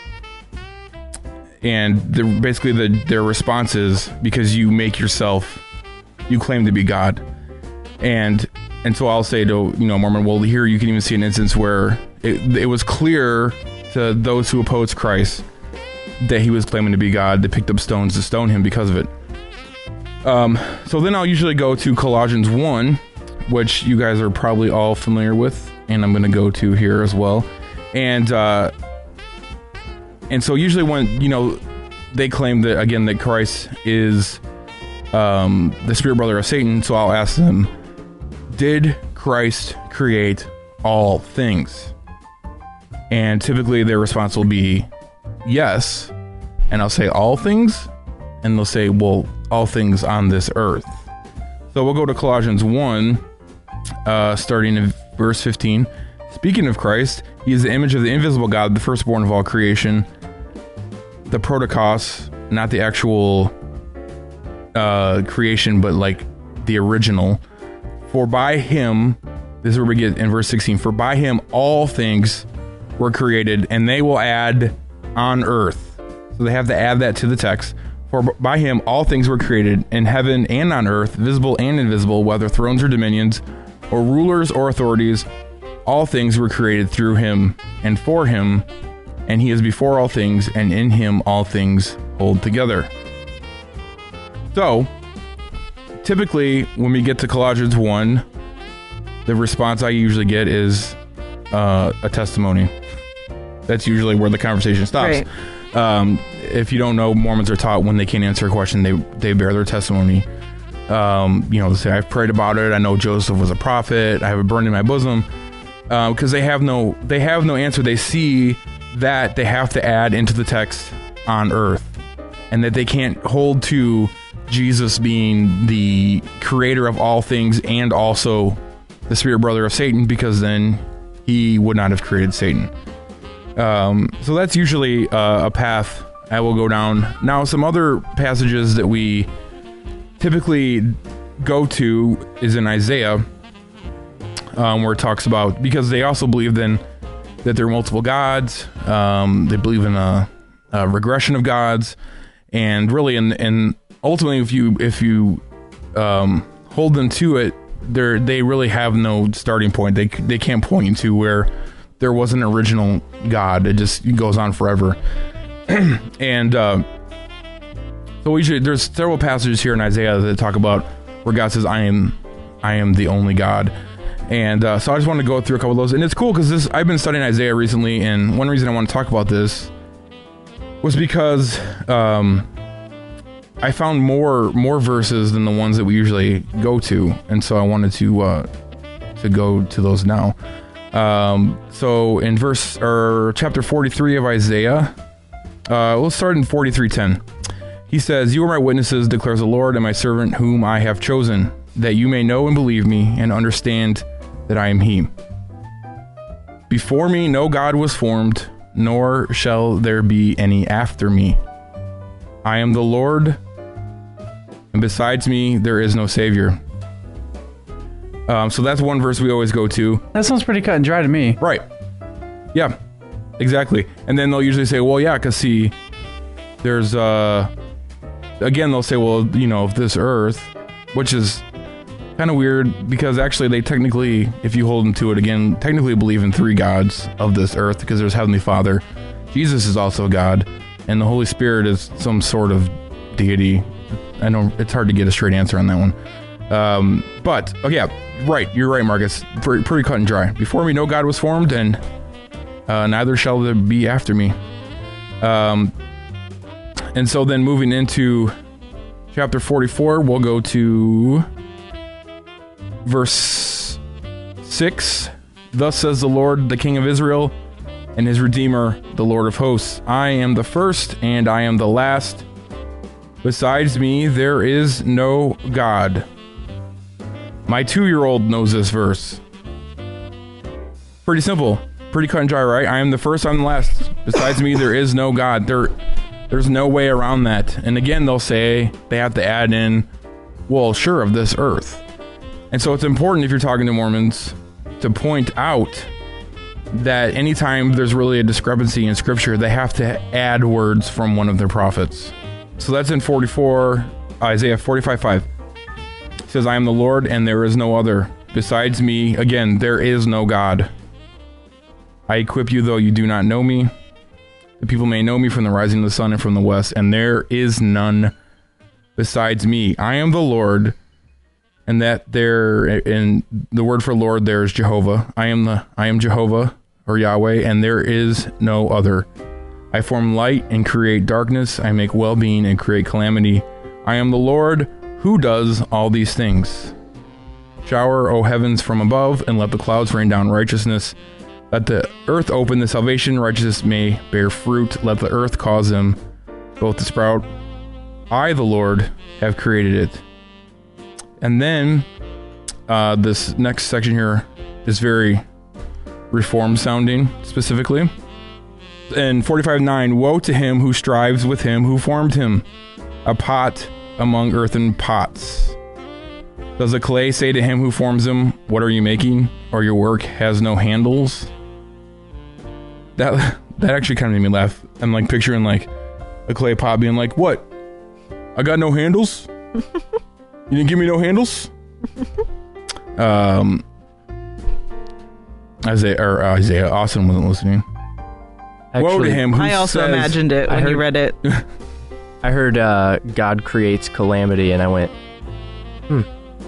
and the, basically, the, their response is, "Because you make yourself, you claim to be God." And and so I'll say to you know Mormon, well, here you can even see an instance where it, it was clear to those who opposed Christ that he was claiming to be God. They picked up stones to stone him because of it. Um, so then I'll usually go to Colossians one, which you guys are probably all familiar with. And I'm going to go to here as well. And uh, and so usually when, you know, they claim that, again, that Christ is um, the spirit brother of Satan. So I'll ask them, did Christ create all things? And typically their response will be yes. And I'll say all things. And they'll say, well, all things on this earth. So we'll go to Colossians one, uh, starting in verse fifteen. Speaking of Christ, he is the image of the invisible God, the firstborn of all creation, the protokos, not the actual uh, creation, but like the original. For by him, this is where we get in verse sixteen, for by him all things were created, and they will add on earth. So they have to add that to the text. For by him all things were created, in heaven and on earth, visible and invisible, whether thrones or dominions, or rulers or authorities. All things were created through him and for him, and he is before all things, and in him all things hold together. So, typically, when we get to Colossians one, the response I usually get is uh, a testimony. That's usually where the conversation stops. Right. Um, if you don't know, Mormons are taught when they can't answer a question, they they bear their testimony. Um, you know, they say, I've prayed about it. I know Joseph was a prophet. I have it burned in my bosom. Because uh, they have no, they have no answer. They see that they have to add into the text on earth, and that they can't hold to Jesus being the creator of all things and also the spirit brother of Satan, because then he would not have created Satan. Um, so that's usually uh, a path I will go down. Now, some other passages that we typically go to is in Isaiah, um, where it talks about, because they also believe then that there are multiple gods. Um, they believe in a, a regression of gods, and really, and and ultimately, if you if you um, hold them to it, they they really have no starting point. They they can't point you to where there was an original God. It just goes on forever, and. Uh, So we should, there's several passages here in Isaiah that talk about where God says, I am I am the only God. And uh, so I just want to go through a couple of those. And it's cool because this I've been studying Isaiah recently, and one reason I want to talk about this was because um, I found more more verses than the ones that we usually go to. And so I wanted to uh, to go to those now. Um, so in verse or chapter forty-three of Isaiah, uh, we'll start in forty-three ten. He says, you are my witnesses, declares the Lord, and my servant whom I have chosen, that you may know and believe me and understand that I am he. Before me no God was formed, nor shall there be any after me. I am the Lord, and besides me there is no Savior. Um, so that's one verse we always go to. That sounds pretty cut and dry to me. Right. Yeah, exactly. And then they'll usually say, well, yeah, because see, there's... Uh, again, they'll say, well, you know, of this earth, which is kind of weird because actually they technically, if you hold them to it again, technically believe in three gods of this earth because there's Heavenly Father. Jesus is also a God, and the Holy Spirit is some sort of deity. I know it's hard to get a straight answer on that one. Um, but, oh yeah, right, you're right, Marcus. Pretty, pretty cut and dry. Before me, no God was formed, and uh, neither shall there be after me. Um, and so then moving into chapter forty-four, we'll go to verse six. Thus says the Lord, the King of Israel, and his Redeemer, the Lord of hosts. I am the first, and I am the last. Besides me, there is no God. My two-year-old knows this verse. Pretty simple. Pretty cut and dry, right? I am the first, I'm the last. Besides me, there is no God. There, there's no way around that. And again, they'll say they have to add in, well, sure, of this earth. And so it's important if you're talking to Mormons to point out that anytime there's really a discrepancy in Scripture, they have to add words from one of their prophets. So that's in forty-four, Isaiah forty-five five. It says, I am the Lord, and there is no other. Besides me, again, there is no God. I equip you, though you do not know me. The people may know me from the rising of the sun and from the west, and there is none besides me. I am the Lord, and that there, in the word for Lord there is Jehovah. I am the, I am Jehovah, or Yahweh, and there is no other. I form light and create darkness. I make well-being and create calamity. I am the Lord who does all these things. Shower, O heavens, from above, and let the clouds rain down righteousness. Let the earth open the salvation, righteousness may bear fruit. Let the earth cause them both to sprout. I, the Lord, have created it. And then, uh, this next section here is very Reformed sounding, specifically. In forty-five nine, woe to him who strives with him who formed him, a pot among earthen pots. Does the clay say to him who forms him, what are you making? Or your work has no handles? That that actually kind of made me laugh. I'm like picturing like a clay pot being like, what? I got no handles? You didn't give me no handles? um, Isaiah, or uh, Isaiah Austin wasn't listening. Actually, Woe to him who I also says, imagined it when I heard, you read it. I heard uh, God creates calamity, and I went, hmm.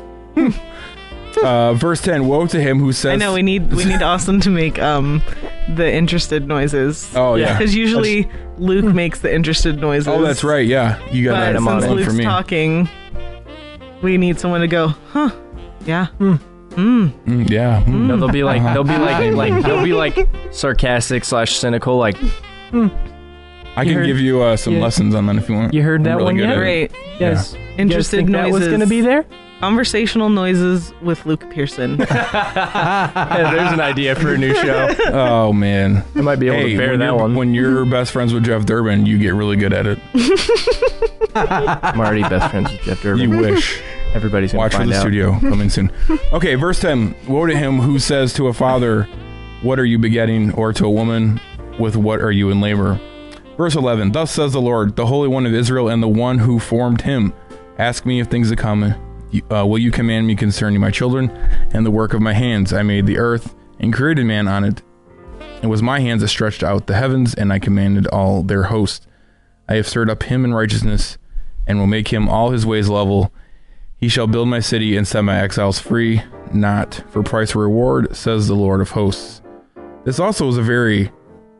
uh, verse ten, woe to him who says... I know, we need we need Austin to make um the interested noises. Oh, yeah. Because usually that's... Luke makes the interested noises. Oh, that's right, yeah. You got that on since Luke's for me. talking, we need someone to go, huh, yeah, hmm. Mm. Mm, yeah. Mm. No, they'll be like, they'll be like, like, they'll be like sarcastic slash cynical, like. Hmm. I can heard, give you uh, some yeah. lessons on that if you want. You heard that really one yet? Great. Yes. Yeah. Interested you noises. That was going to be there. Conversational noises with Luke Pearson. Yeah, there's an idea for a new show. Oh man, I might be able hey, to bear that one. When you're best friends with Jeff Durbin, you get really good at it. I'm already best friends with Jeff Durbin. You wish. Everybody's gonna watch find for the out. studio coming soon. Okay, verse ten. Woe to him who says to a father, "What are you begetting?" or to a woman, "With what are you in labor?" Verse eleven. Thus says the Lord, the Holy One of Israel, and the one who formed him. Ask me of things to come. Uh, will you command me concerning my children and the work of my hands? I made the earth and created man on it. It was my hands that stretched out the heavens, and I commanded all their host. I have stirred up him in righteousness, and will make him all his ways level. He shall build my city and set my exiles free, not for price or reward, says the Lord of hosts. This also is a very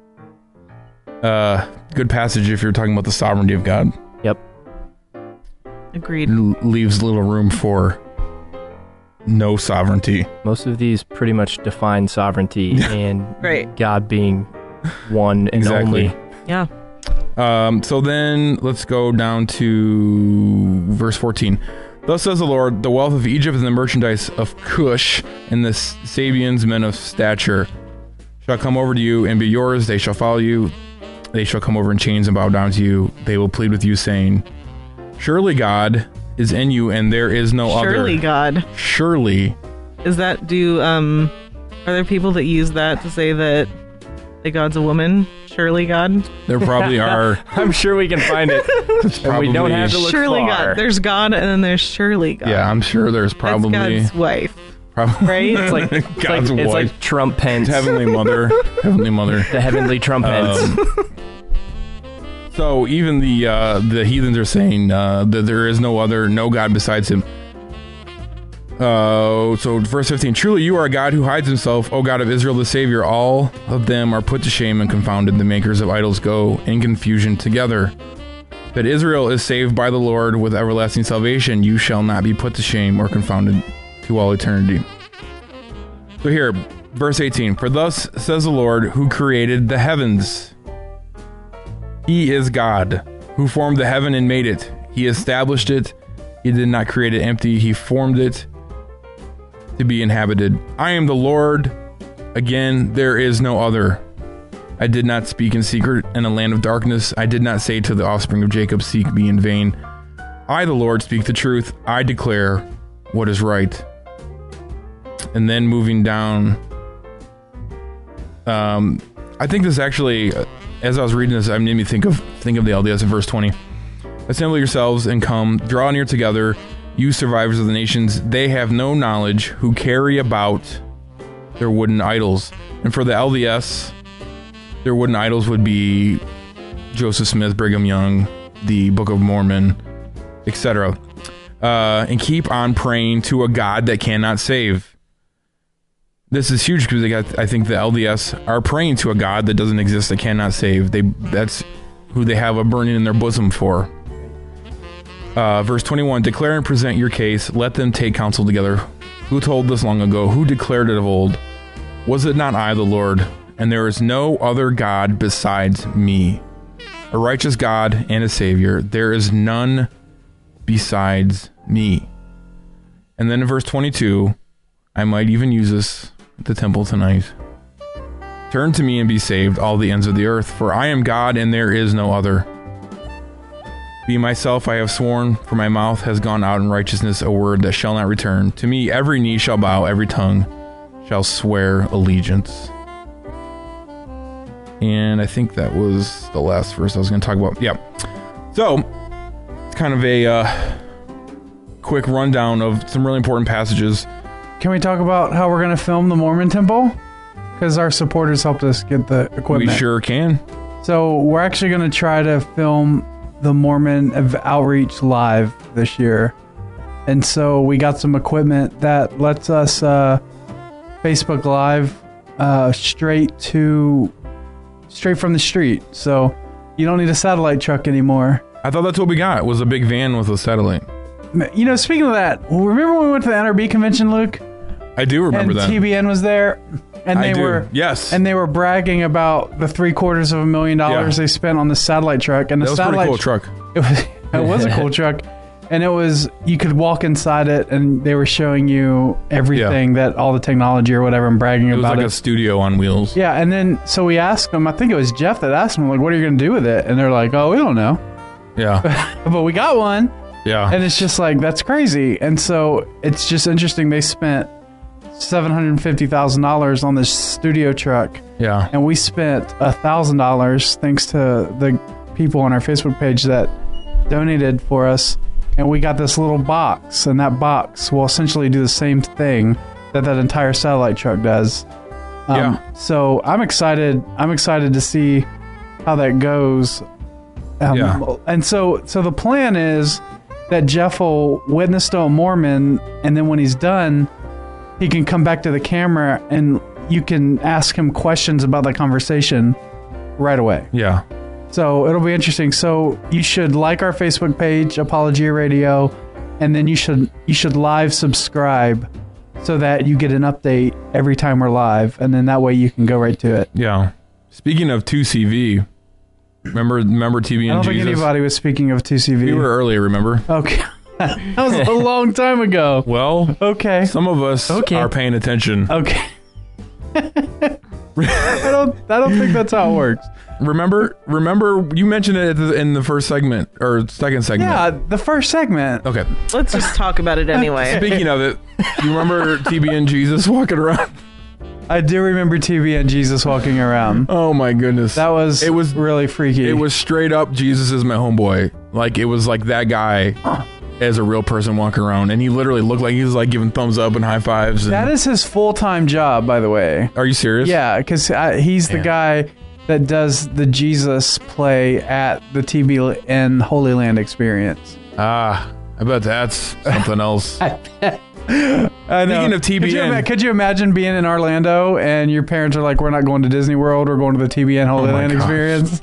uh, good passage if you're talking about the sovereignty of God. Yep. Agreed. L- leaves little room for no sovereignty. Most of these pretty much define sovereignty and right. God being one and exactly. only. Yeah. Um, so then let's go down to verse fourteen. Thus says the Lord, the wealth of Egypt and the merchandise of Cush and the Sabians, men of stature, shall come over to you and be yours. They shall follow you. They shall come over in chains and bow down to you. They will plead with you, saying, surely God is in you, and there is no Surely other. Surely God. Surely. Is that, do, um, are there people that use that to say that, that God's a woman? Surely God. There probably are. I'm sure we can find it. And we don't have to look Surely far. God. There's God and then there's Surely God. Yeah, I'm sure there's probably That's God's wife. Probably. Right? It's like, it's like, God's it's wife. like Trump Pence. Heavenly Mother. Heavenly Mother. The Heavenly Trump Pence. Um, so even the uh, the heathens are saying uh, that there is no other, no God besides him. Uh, so verse fifteen, truly you are a God who hides himself, O God of Israel the Savior. All of them are put to shame and confounded. The makers of idols go in confusion together. But Israel is saved by the Lord with everlasting salvation. You shall not be put to shame or confounded to all eternity. So here, verse eighteen, for thus says the Lord who created the heavens. He is God who formed the heaven and made it. He established it. He did not create it empty. He formed it to be inhabited. I am the Lord. Again, there is no other. I did not speak in secret in a land of darkness. I did not say to the offspring of Jacob, seek me in vain. I, the Lord, speak the truth. I declare what is right. And then moving down, um, I think this actually, as I was reading this, I made me think of think of the L D S in verse twenty. Assemble yourselves and come, draw near together, you survivors of the nations. They have no knowledge who carry about their wooden idols. And for the L D S, their wooden idols would be Joseph Smith, Brigham Young, the Book of Mormon, et cetera. Uh, and keep on praying to a God that cannot save. This is huge because they got, I think the L D S are praying to a God that doesn't exist, that cannot save. They That's who they have a burning in their bosom for. Uh, verse twenty-one, declare and present your case. Let them take counsel together. Who told this long ago? Who declared it of old? Was it not I, the Lord? And there is no other God besides me, a righteous God and a Savior. There is none besides me. And then in verse twenty-two, I might even use this at the temple tonight. Turn to me and be saved, all the ends of the earth, for I am God and there is no other. Be myself I have sworn, for my mouth has gone out in righteousness, a word that shall not return. To me every knee shall bow, every tongue shall swear allegiance. And I think that was the last verse I was going to talk about. Yeah. So, it's kind of a uh, quick rundown of some really important passages. Can we talk about how we're going to film the Mormon temple? Because our supporters helped us get the equipment. We sure can. So, we're actually going to try to film the Mormon outreach live this year. And so, we got some equipment that lets us uh, Facebook Live uh, straight to... straight from the street, so you don't need a satellite truck anymore. I thought that's what we got, was a big van with a satellite. You know, speaking of that, remember when we went to the N R B convention, Luke? I do remember and that. T B N was there, and they I do. were yes, and they were bragging about the three quarters of a million dollars Yeah. they spent on the satellite truck. And the that was a satellite pretty cool truck. It was, it was a cool truck. And it was, you could walk inside it and they were showing you everything that all the technology or whatever and bragging It was about like it. a studio on wheels. Yeah, and then, so we asked them, I think it was Jeff that asked them, like, what are you going to do with it? And they're like, oh, we don't know. Yeah. But we got one. Yeah. And it's just like, that's crazy. And so it's just interesting. They spent seven hundred fifty thousand dollars on this studio truck. Yeah. And we spent one thousand dollars thanks to the people on our Facebook page that donated for us. And we got this little box, and that box will essentially do the same thing that that entire satellite truck does. Um, Yeah. So I'm excited. I'm excited to see how that goes. Um, Yeah. And so, so the plan is that Jeff will witness to a Mormon, and then when he's done, he can come back to the camera, and you can ask him questions about the conversation right away. Yeah. So it'll be interesting. So you should like our Facebook page, Apologia Radio, and then you should you should live subscribe so that you get an update every time we're live, and then that way you can go right to it. Yeah. Speaking of two C V, remember remember T V and I don't Jesus? think anybody was speaking of two C V. We were earlier, remember? Okay. That was a long time ago. Well, okay. Some of us Okay. are paying attention. Okay. I don't I don't think that's how it works. Remember, remember you mentioned it in the first segment or second segment. Yeah, the first segment. Okay. Let's just talk about it anyway. Speaking of it, you remember T B and Jesus walking around? I do remember T B N Jesus walking around. Oh my goodness. That was it was really freaky. It was straight up Jesus is my homeboy. Like it was like that guy as a real person walking around, and he literally looked like he was like giving thumbs up and high fives. And, that is his full-time job, by the way. Are you serious? Yeah, because he's the Yeah. guy that does the Jesus play at the T B N Holy Land Experience. Ah, I bet that's something else. I know. Speaking of T B N, could you, ima- could you imagine being in Orlando and your parents are like, "We're not going to Disney World. We're going to the T B N Holy Oh my Land gosh. Experience."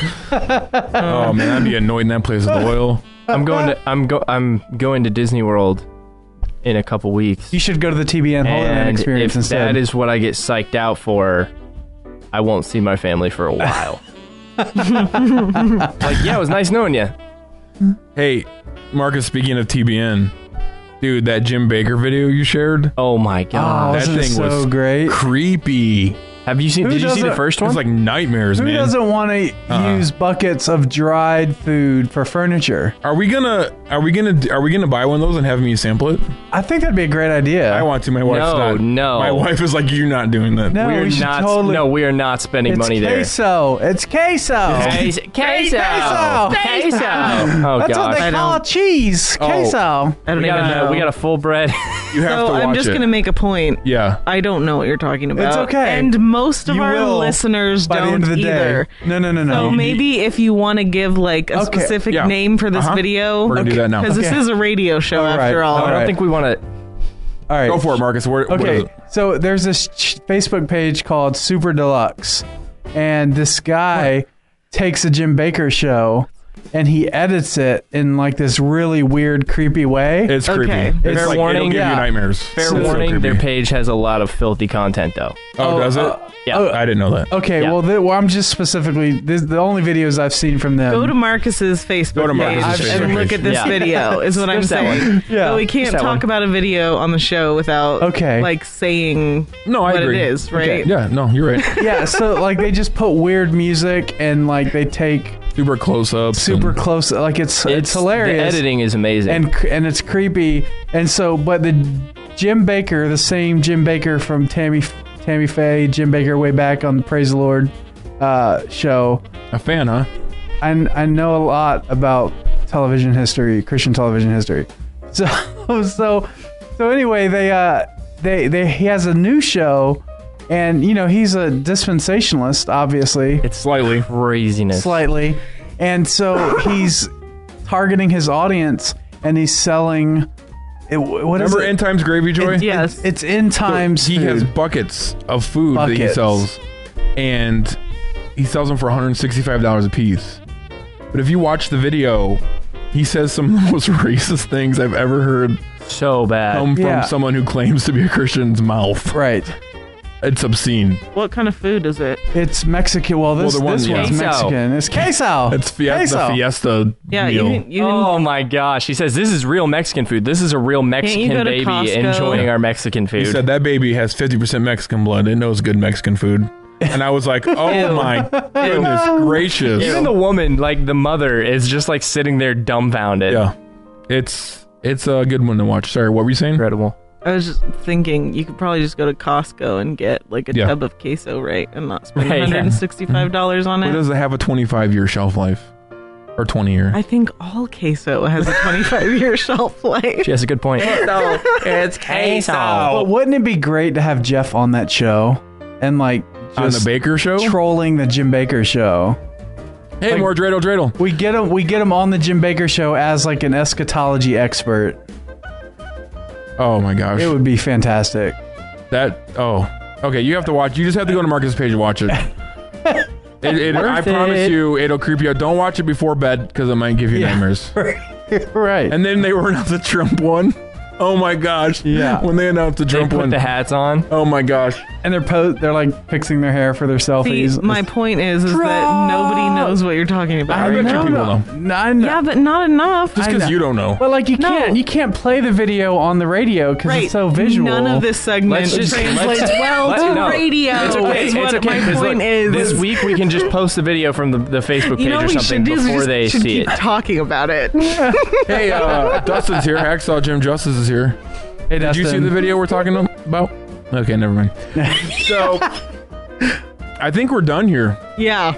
Oh man, I'd be annoyed in that place with oil. I'm going to I'm go I'm going to Disney World in a couple weeks. You should go to the T B N Holy Land And Experience if instead. that is what I get psyched out for, I won't see my family for a while. Like, yeah, it was nice knowing you. Hey, Marcus, speaking of T B N, dude, that Jim Baker video you shared. Oh my god, Oh, that wasn't it thing so was great? creepy. Have you seen? Who Did you see the doesn't- first It one? was like nightmares, Who man. doesn't want to Uh-uh. use buckets of dried food for furniture? Are we gonna? Are we gonna? Are we gonna buy one of those and have me sample it? I think that'd be a great idea. I want to. My wife's No, not. no. My wife is like, you're not doing that. No, We're we should not. totally. No, we are not spending it's money there. queso. It's queso. Queso. Queso. Queso. Queso. Oh That's gosh. what they I call don't- cheese. Oh. Queso. I don't We even got know. a we got a full bread. You have so to watch I'm just it. gonna make a point. Yeah. I don't know what you're talking about. It's okay. And most of You our will listeners by the don't end of the either. day. No, no, no, no. So maybe if you want to give like a Okay. specific Yeah. name for this Uh-huh. video, We're gonna do that now. because this Okay. is a radio show All right. after all. I All don't right. think we want to. All right. Go for it, Marcus. Where, what is Okay, it? so there's this ch- Facebook page called Super Deluxe, and this guy takes a Jim Baker show and he edits it in like this really weird, creepy way. It's Okay. creepy. Fair It's like, warning. It'll give Yeah. you nightmares. Fair It's so warning, creepy. their page has a lot of filthy content, though. Oh, Oh, does it? uh, Yeah. oh, I didn't know that. Okay, Yeah. well, th- well, I'm just specifically this, the only videos I've seen from them. Go to Marcus's Facebook Go to page Marcus's and Facebook look page. at this Yeah. video. Is what I'm Just that saying. one. Yeah. But we can't Just that talk one. about a video on the show without Okay. like saying No, I what agree. it is, right? Okay. Yeah, no, you're right. Yeah, so like they just put weird music and like they take Super close-ups. super and- close, like it's it's, hilarious. The editing is amazing. and cr- and it's creepy. And so, but the Jim Baker, the same Jim Baker from Tammy Tammy Faye, Jim Baker way back on the Praise the Lord uh, show. A fan, huh? I I know a lot about television history, Christian television history. So so so anyway, they uh they they he has a new show, and you know he's a dispensationalist, obviously. it's Slightly. craziness. Slightly. And so he's targeting his audience and he's selling it, what is Remember it? End Times Gravy Joy? It- Yes. It's in times He food. has buckets of food that he Buckets. sells, and he sells them for one hundred sixty-five dollars a piece. But if you watch the video, he says some of the most racist things I've ever heard So bad. come from Yeah. someone who claims to be a Christian's mouth. Right. It's obscene. What kind of food is it? It's Mexican. Well, this, Well, the one- this yeah. one's Queso. Mexican. It's queso. It's fia- queso. the Fiesta Yeah, you meal. can, you can Oh my gosh. He says this is real Mexican food. This is a real you Mexican go to baby Costco? enjoying our Mexican He food. said that baby has fifty percent Mexican blood. It knows good Mexican food. And I was like, oh my goodness gracious. Even the woman, like the mother, is just like sitting there dumbfounded. Yeah. It's it's a good one to watch. Sorry, what were you saying? Incredible. I was just thinking you could probably just go to Costco and get like a Yeah. tub of queso, right? And not spend Right, yeah. one hundred sixty-five dollars on Or it. does it have a twenty-five year shelf life? Or twenty year? I think all queso has a twenty-five year shelf life. She has a good point. It's But wouldn't it be great to have Jeff on that show and like On the just Baker Show? trolling the Jim Baker show? Hey, Like- more dreidel dreidel. We get him. We get him on the Jim Baker show as like an eschatology expert. Oh my gosh. It would be fantastic. That, oh. Okay, you have to watch. You just have to go to Marcus's page and watch it. it, it I Worth promise it. you, it'll creep you out. Don't watch it before bed because it might give you Yeah. nightmares. Right. And then they were announced the Trump one. Oh my gosh. Yeah. When they announced the They Trump put one. the hats on. Oh my gosh. And they're po- they're like fixing their hair for their See, selfies. my point is, is that nobody knows what you're talking about. I bet you people know. No, I know. Yeah, but not enough. Just I because know. you don't know. But like you No. can't you can't play the video on the radio because Right. it's so visual. None of this segment Let's just- translates let's- well let- to no. radio. It's okay. Is It's what okay. my 'cause point look, is. This week we can just post the video from the, the Facebook you page know or what we something should do is we before just they should see keep it. talking about it. Hey, uh, Dustin's here. Hacksaw Jim Justice is here. Hey, Did you see Dustin. the video we're talking about? Okay, never mind. So, I think we're done here. Yeah.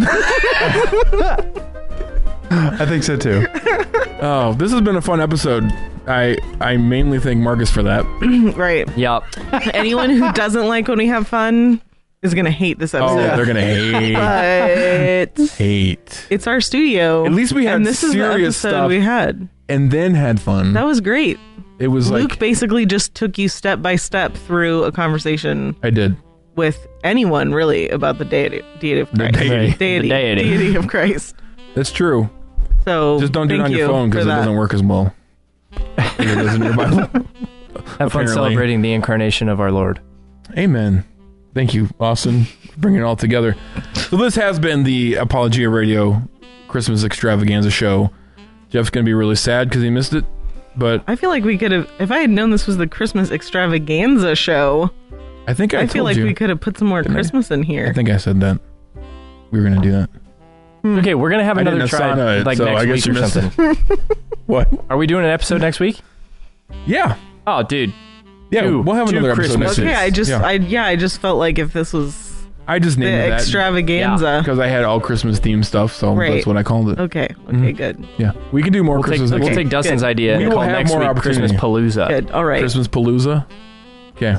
I think so too. Oh, this has been a fun episode. I I mainly thank Marcus for that. Right. Yep. Anyone who doesn't like when we have fun is going to hate this episode. Oh, they're gonna hate. But Hate. it's our studio. At least we had and this is the serious episode stuff. we had. And then had fun. That was great. It was Luke like basically just took you step by step through a conversation I did. with anyone really about the deity, deity of The Christ. deity. Deity, The deity. deity of Christ. That's true. So Just don't do it thank on you your phone for because it that. doesn't work as well. It is in your Bible. Have fun Apparently. celebrating the incarnation of our Lord. Amen. Thank you, Austin, for bringing it all together. So this has been the Apologia Radio Christmas Extravaganza show. Jeff's going to be really sad because he missed it, but I feel like we could have, if I had known this was the Christmas extravaganza show, I think I, I feel told like you. we could have put some more Didn't I? Christmas in here. I think I said that. We were going to do that. Okay, we're gonna have I another didn't try Asana it, like so next I guess week you or missed something. it. What? Are we doing an episode next week? Yeah. Oh, dude. Yeah, Two- we'll have two another episode Christmas. next week. Okay, I just, Yeah. I yeah, I just felt like if this was I just the named it that extravaganza. because I had all Christmas themed stuff, so Right. that's what I called it. Okay, okay, Mhm. good. Yeah, we can do more We'll take, Christmas. we'll take Dustin's Good. idea We and will call have next more week opportunity. Christmas Palooza. Good, all right. Christmas Palooza. Okay.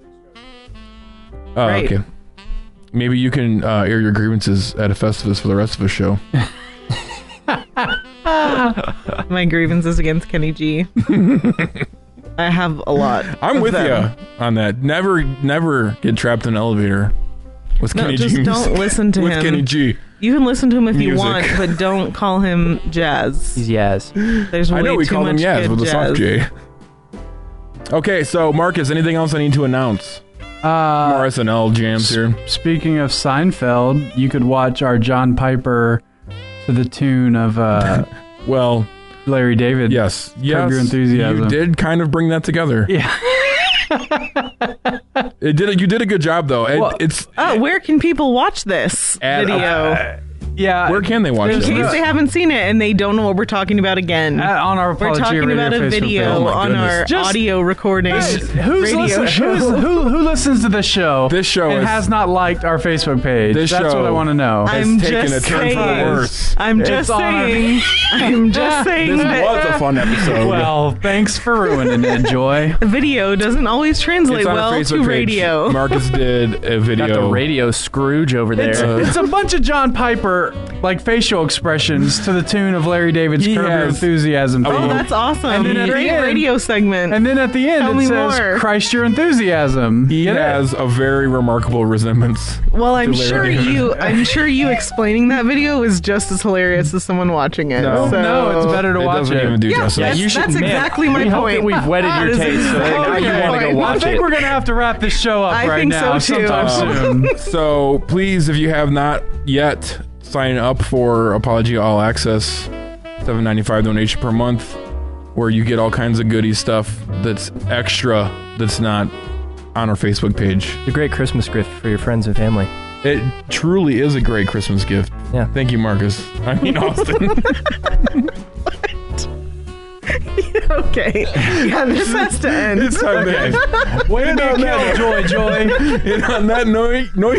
Oh, Right. okay. Maybe you can uh, air your grievances at a Festivus for the rest of the show. My grievances against Kenny G. I have a lot. I'm of with them. you on that. Never, never get trapped in an elevator with No, Kenny just G. don't listen to with him. Kenny G. You can listen to him if you Music. want, but don't call him Jazz. He's Yaz. There's way I know we too call him much Yaz good with a jazz. soft J. Okay, so Marcus, anything else I need to announce? Uh, More S N L jams here. Speaking of Seinfeld, you could watch our John Piper to the tune of uh, well, Larry David. Yes, Curb yes, Your Enthusiasm. you did kind of bring that together. Yeah. It did. You did a good job, though. It, Well, it's Oh, where can people watch this At- video? uh, Yeah. where can they watch In it? case they haven't seen it and they don't know what we're talking about again. Uh, on our we're Apologia talking Radio about a Facebook video page. Oh my on goodness. our Just- audio recording Who's radio listen, show. who's, who who listens to this show? This show and is- has not liked our Facebook page. This That's show what I want to know. has I'm taken just a turn for the saying. worse. I'm It's just on our- saying. I'm just saying This that was a fun episode. Well, thanks for ruining it, Joy. video doesn't always translate It's on well our Facebook to page. radio. Marcus did a video. Got the radio Scrooge over there. It's, it's a bunch of John Piper like facial expressions to the tune of Larry David's He Curb Your has- Enthusiasm. Oh, theme. that's awesome. And then at Great the end- radio segment. And then at the end Tell it me says more. Christ Your Enthusiasm. He Get it? has a very remarkable resemblance. well, I'm to Larry sure David. you I'm sure you explaining that video is just as hilarious as someone watching it. No. so. No, it's better to It watch doesn't it. even do Yeah, justice. that's, you should- that's man, exactly my we hope point. that we've whetted That your is taste, so exactly now you my wanna go point. watch I think it. we're gonna have to wrap this show up I right think so, now, too. sometime Um, soon. So please, if you have not yet, sign up for Apologia All Access, seven ninety-five donation per month, where you get all kinds of goodie stuff that's extra, that's not on our Facebook page. It's a great Christmas gift for your friends and family. It truly is a great Christmas gift. Yeah. Thank you, Marcus. I mean, Austin. Okay. Yeah, this has to end. It's time to end. Way to And be on killed, that- Joy, Joy. And on that note, note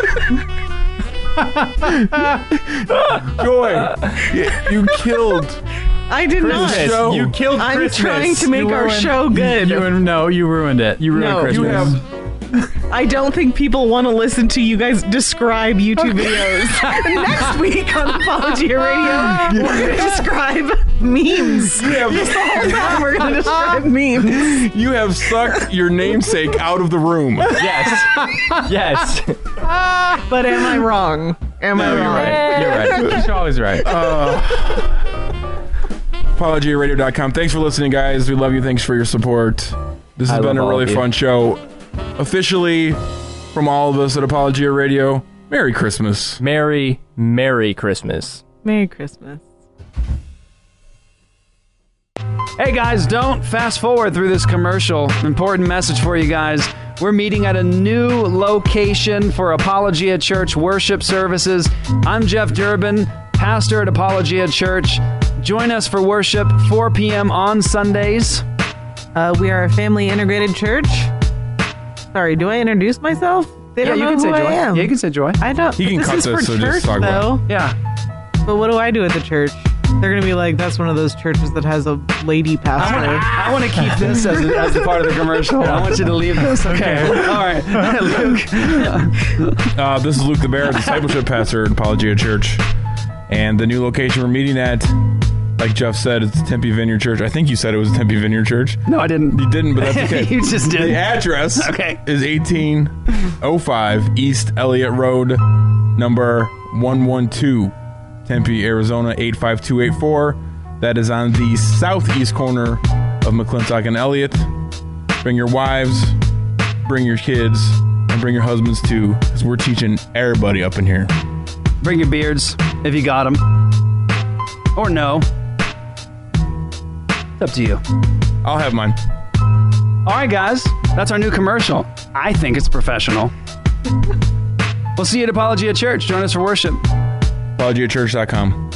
Joy, you, you killed. I did not. Christmas show. You killed I'm Christmas. trying to make You our ruined- show good. You, you, no, you ruined it. You ruined No. Christmas. You have I don't think people want to listen to you guys describe YouTube videos. Next week on Apologia Radio, we're going to describe memes. have- Just the whole time we're going to describe memes. you have sucked your namesake out of the room. Yes. Yes. But am I wrong? Am I No, you're wrong? right. You're right. She's always right. Uh, apologia radio dot com. Thanks for listening, guys. We love you. Thanks for your support. This has I been a love all really of you. fun show. Officially, from all of us at Apologia Radio, Merry Christmas. Merry, Merry Christmas. Merry Christmas. Hey guys, don't fast forward through this commercial. Important message for you guys. We're meeting at a new location for Apologia Church worship services. I'm Jeff Durbin, pastor at Apologia Church. Join us for worship four p.m. on Sundays. Uh, we are a family integrated church. Sorry, do I introduce myself? They Yeah, don't you know can who say I Joy. am. Yeah, you can say Joy. I don't. He can this cut is this, for so just church, talk though. about Yeah. But what do I do at the church? They're gonna be like, that's one of those churches that has a lady pastor. I want to keep this as a, as a part of the commercial. I want you to leave this. Okay. All right. Luke. Uh, this is Luke the Bear, discipleship pastor at Apologia Church. And the new location we're meeting at, like Jeff said, it's Tempe Vineyard Church. I think you said it was Tempe Vineyard Church. No, I didn't. You didn't, but that's okay. You just did. The address Okay. is eighteen oh five East Elliott Road, number one one two, Tempe, Arizona, eight five two eight four. That is on the southeast corner of McClintock and Elliott. Bring your wives, bring your kids, and bring your husbands too, because we're teaching everybody up in here. Bring your beards if you got them. Or no. It's up to you. I'll have mine. All right, guys. That's our new commercial. I think it's professional. We'll see you at Apologia Church. Join us for worship. apologia church dot com.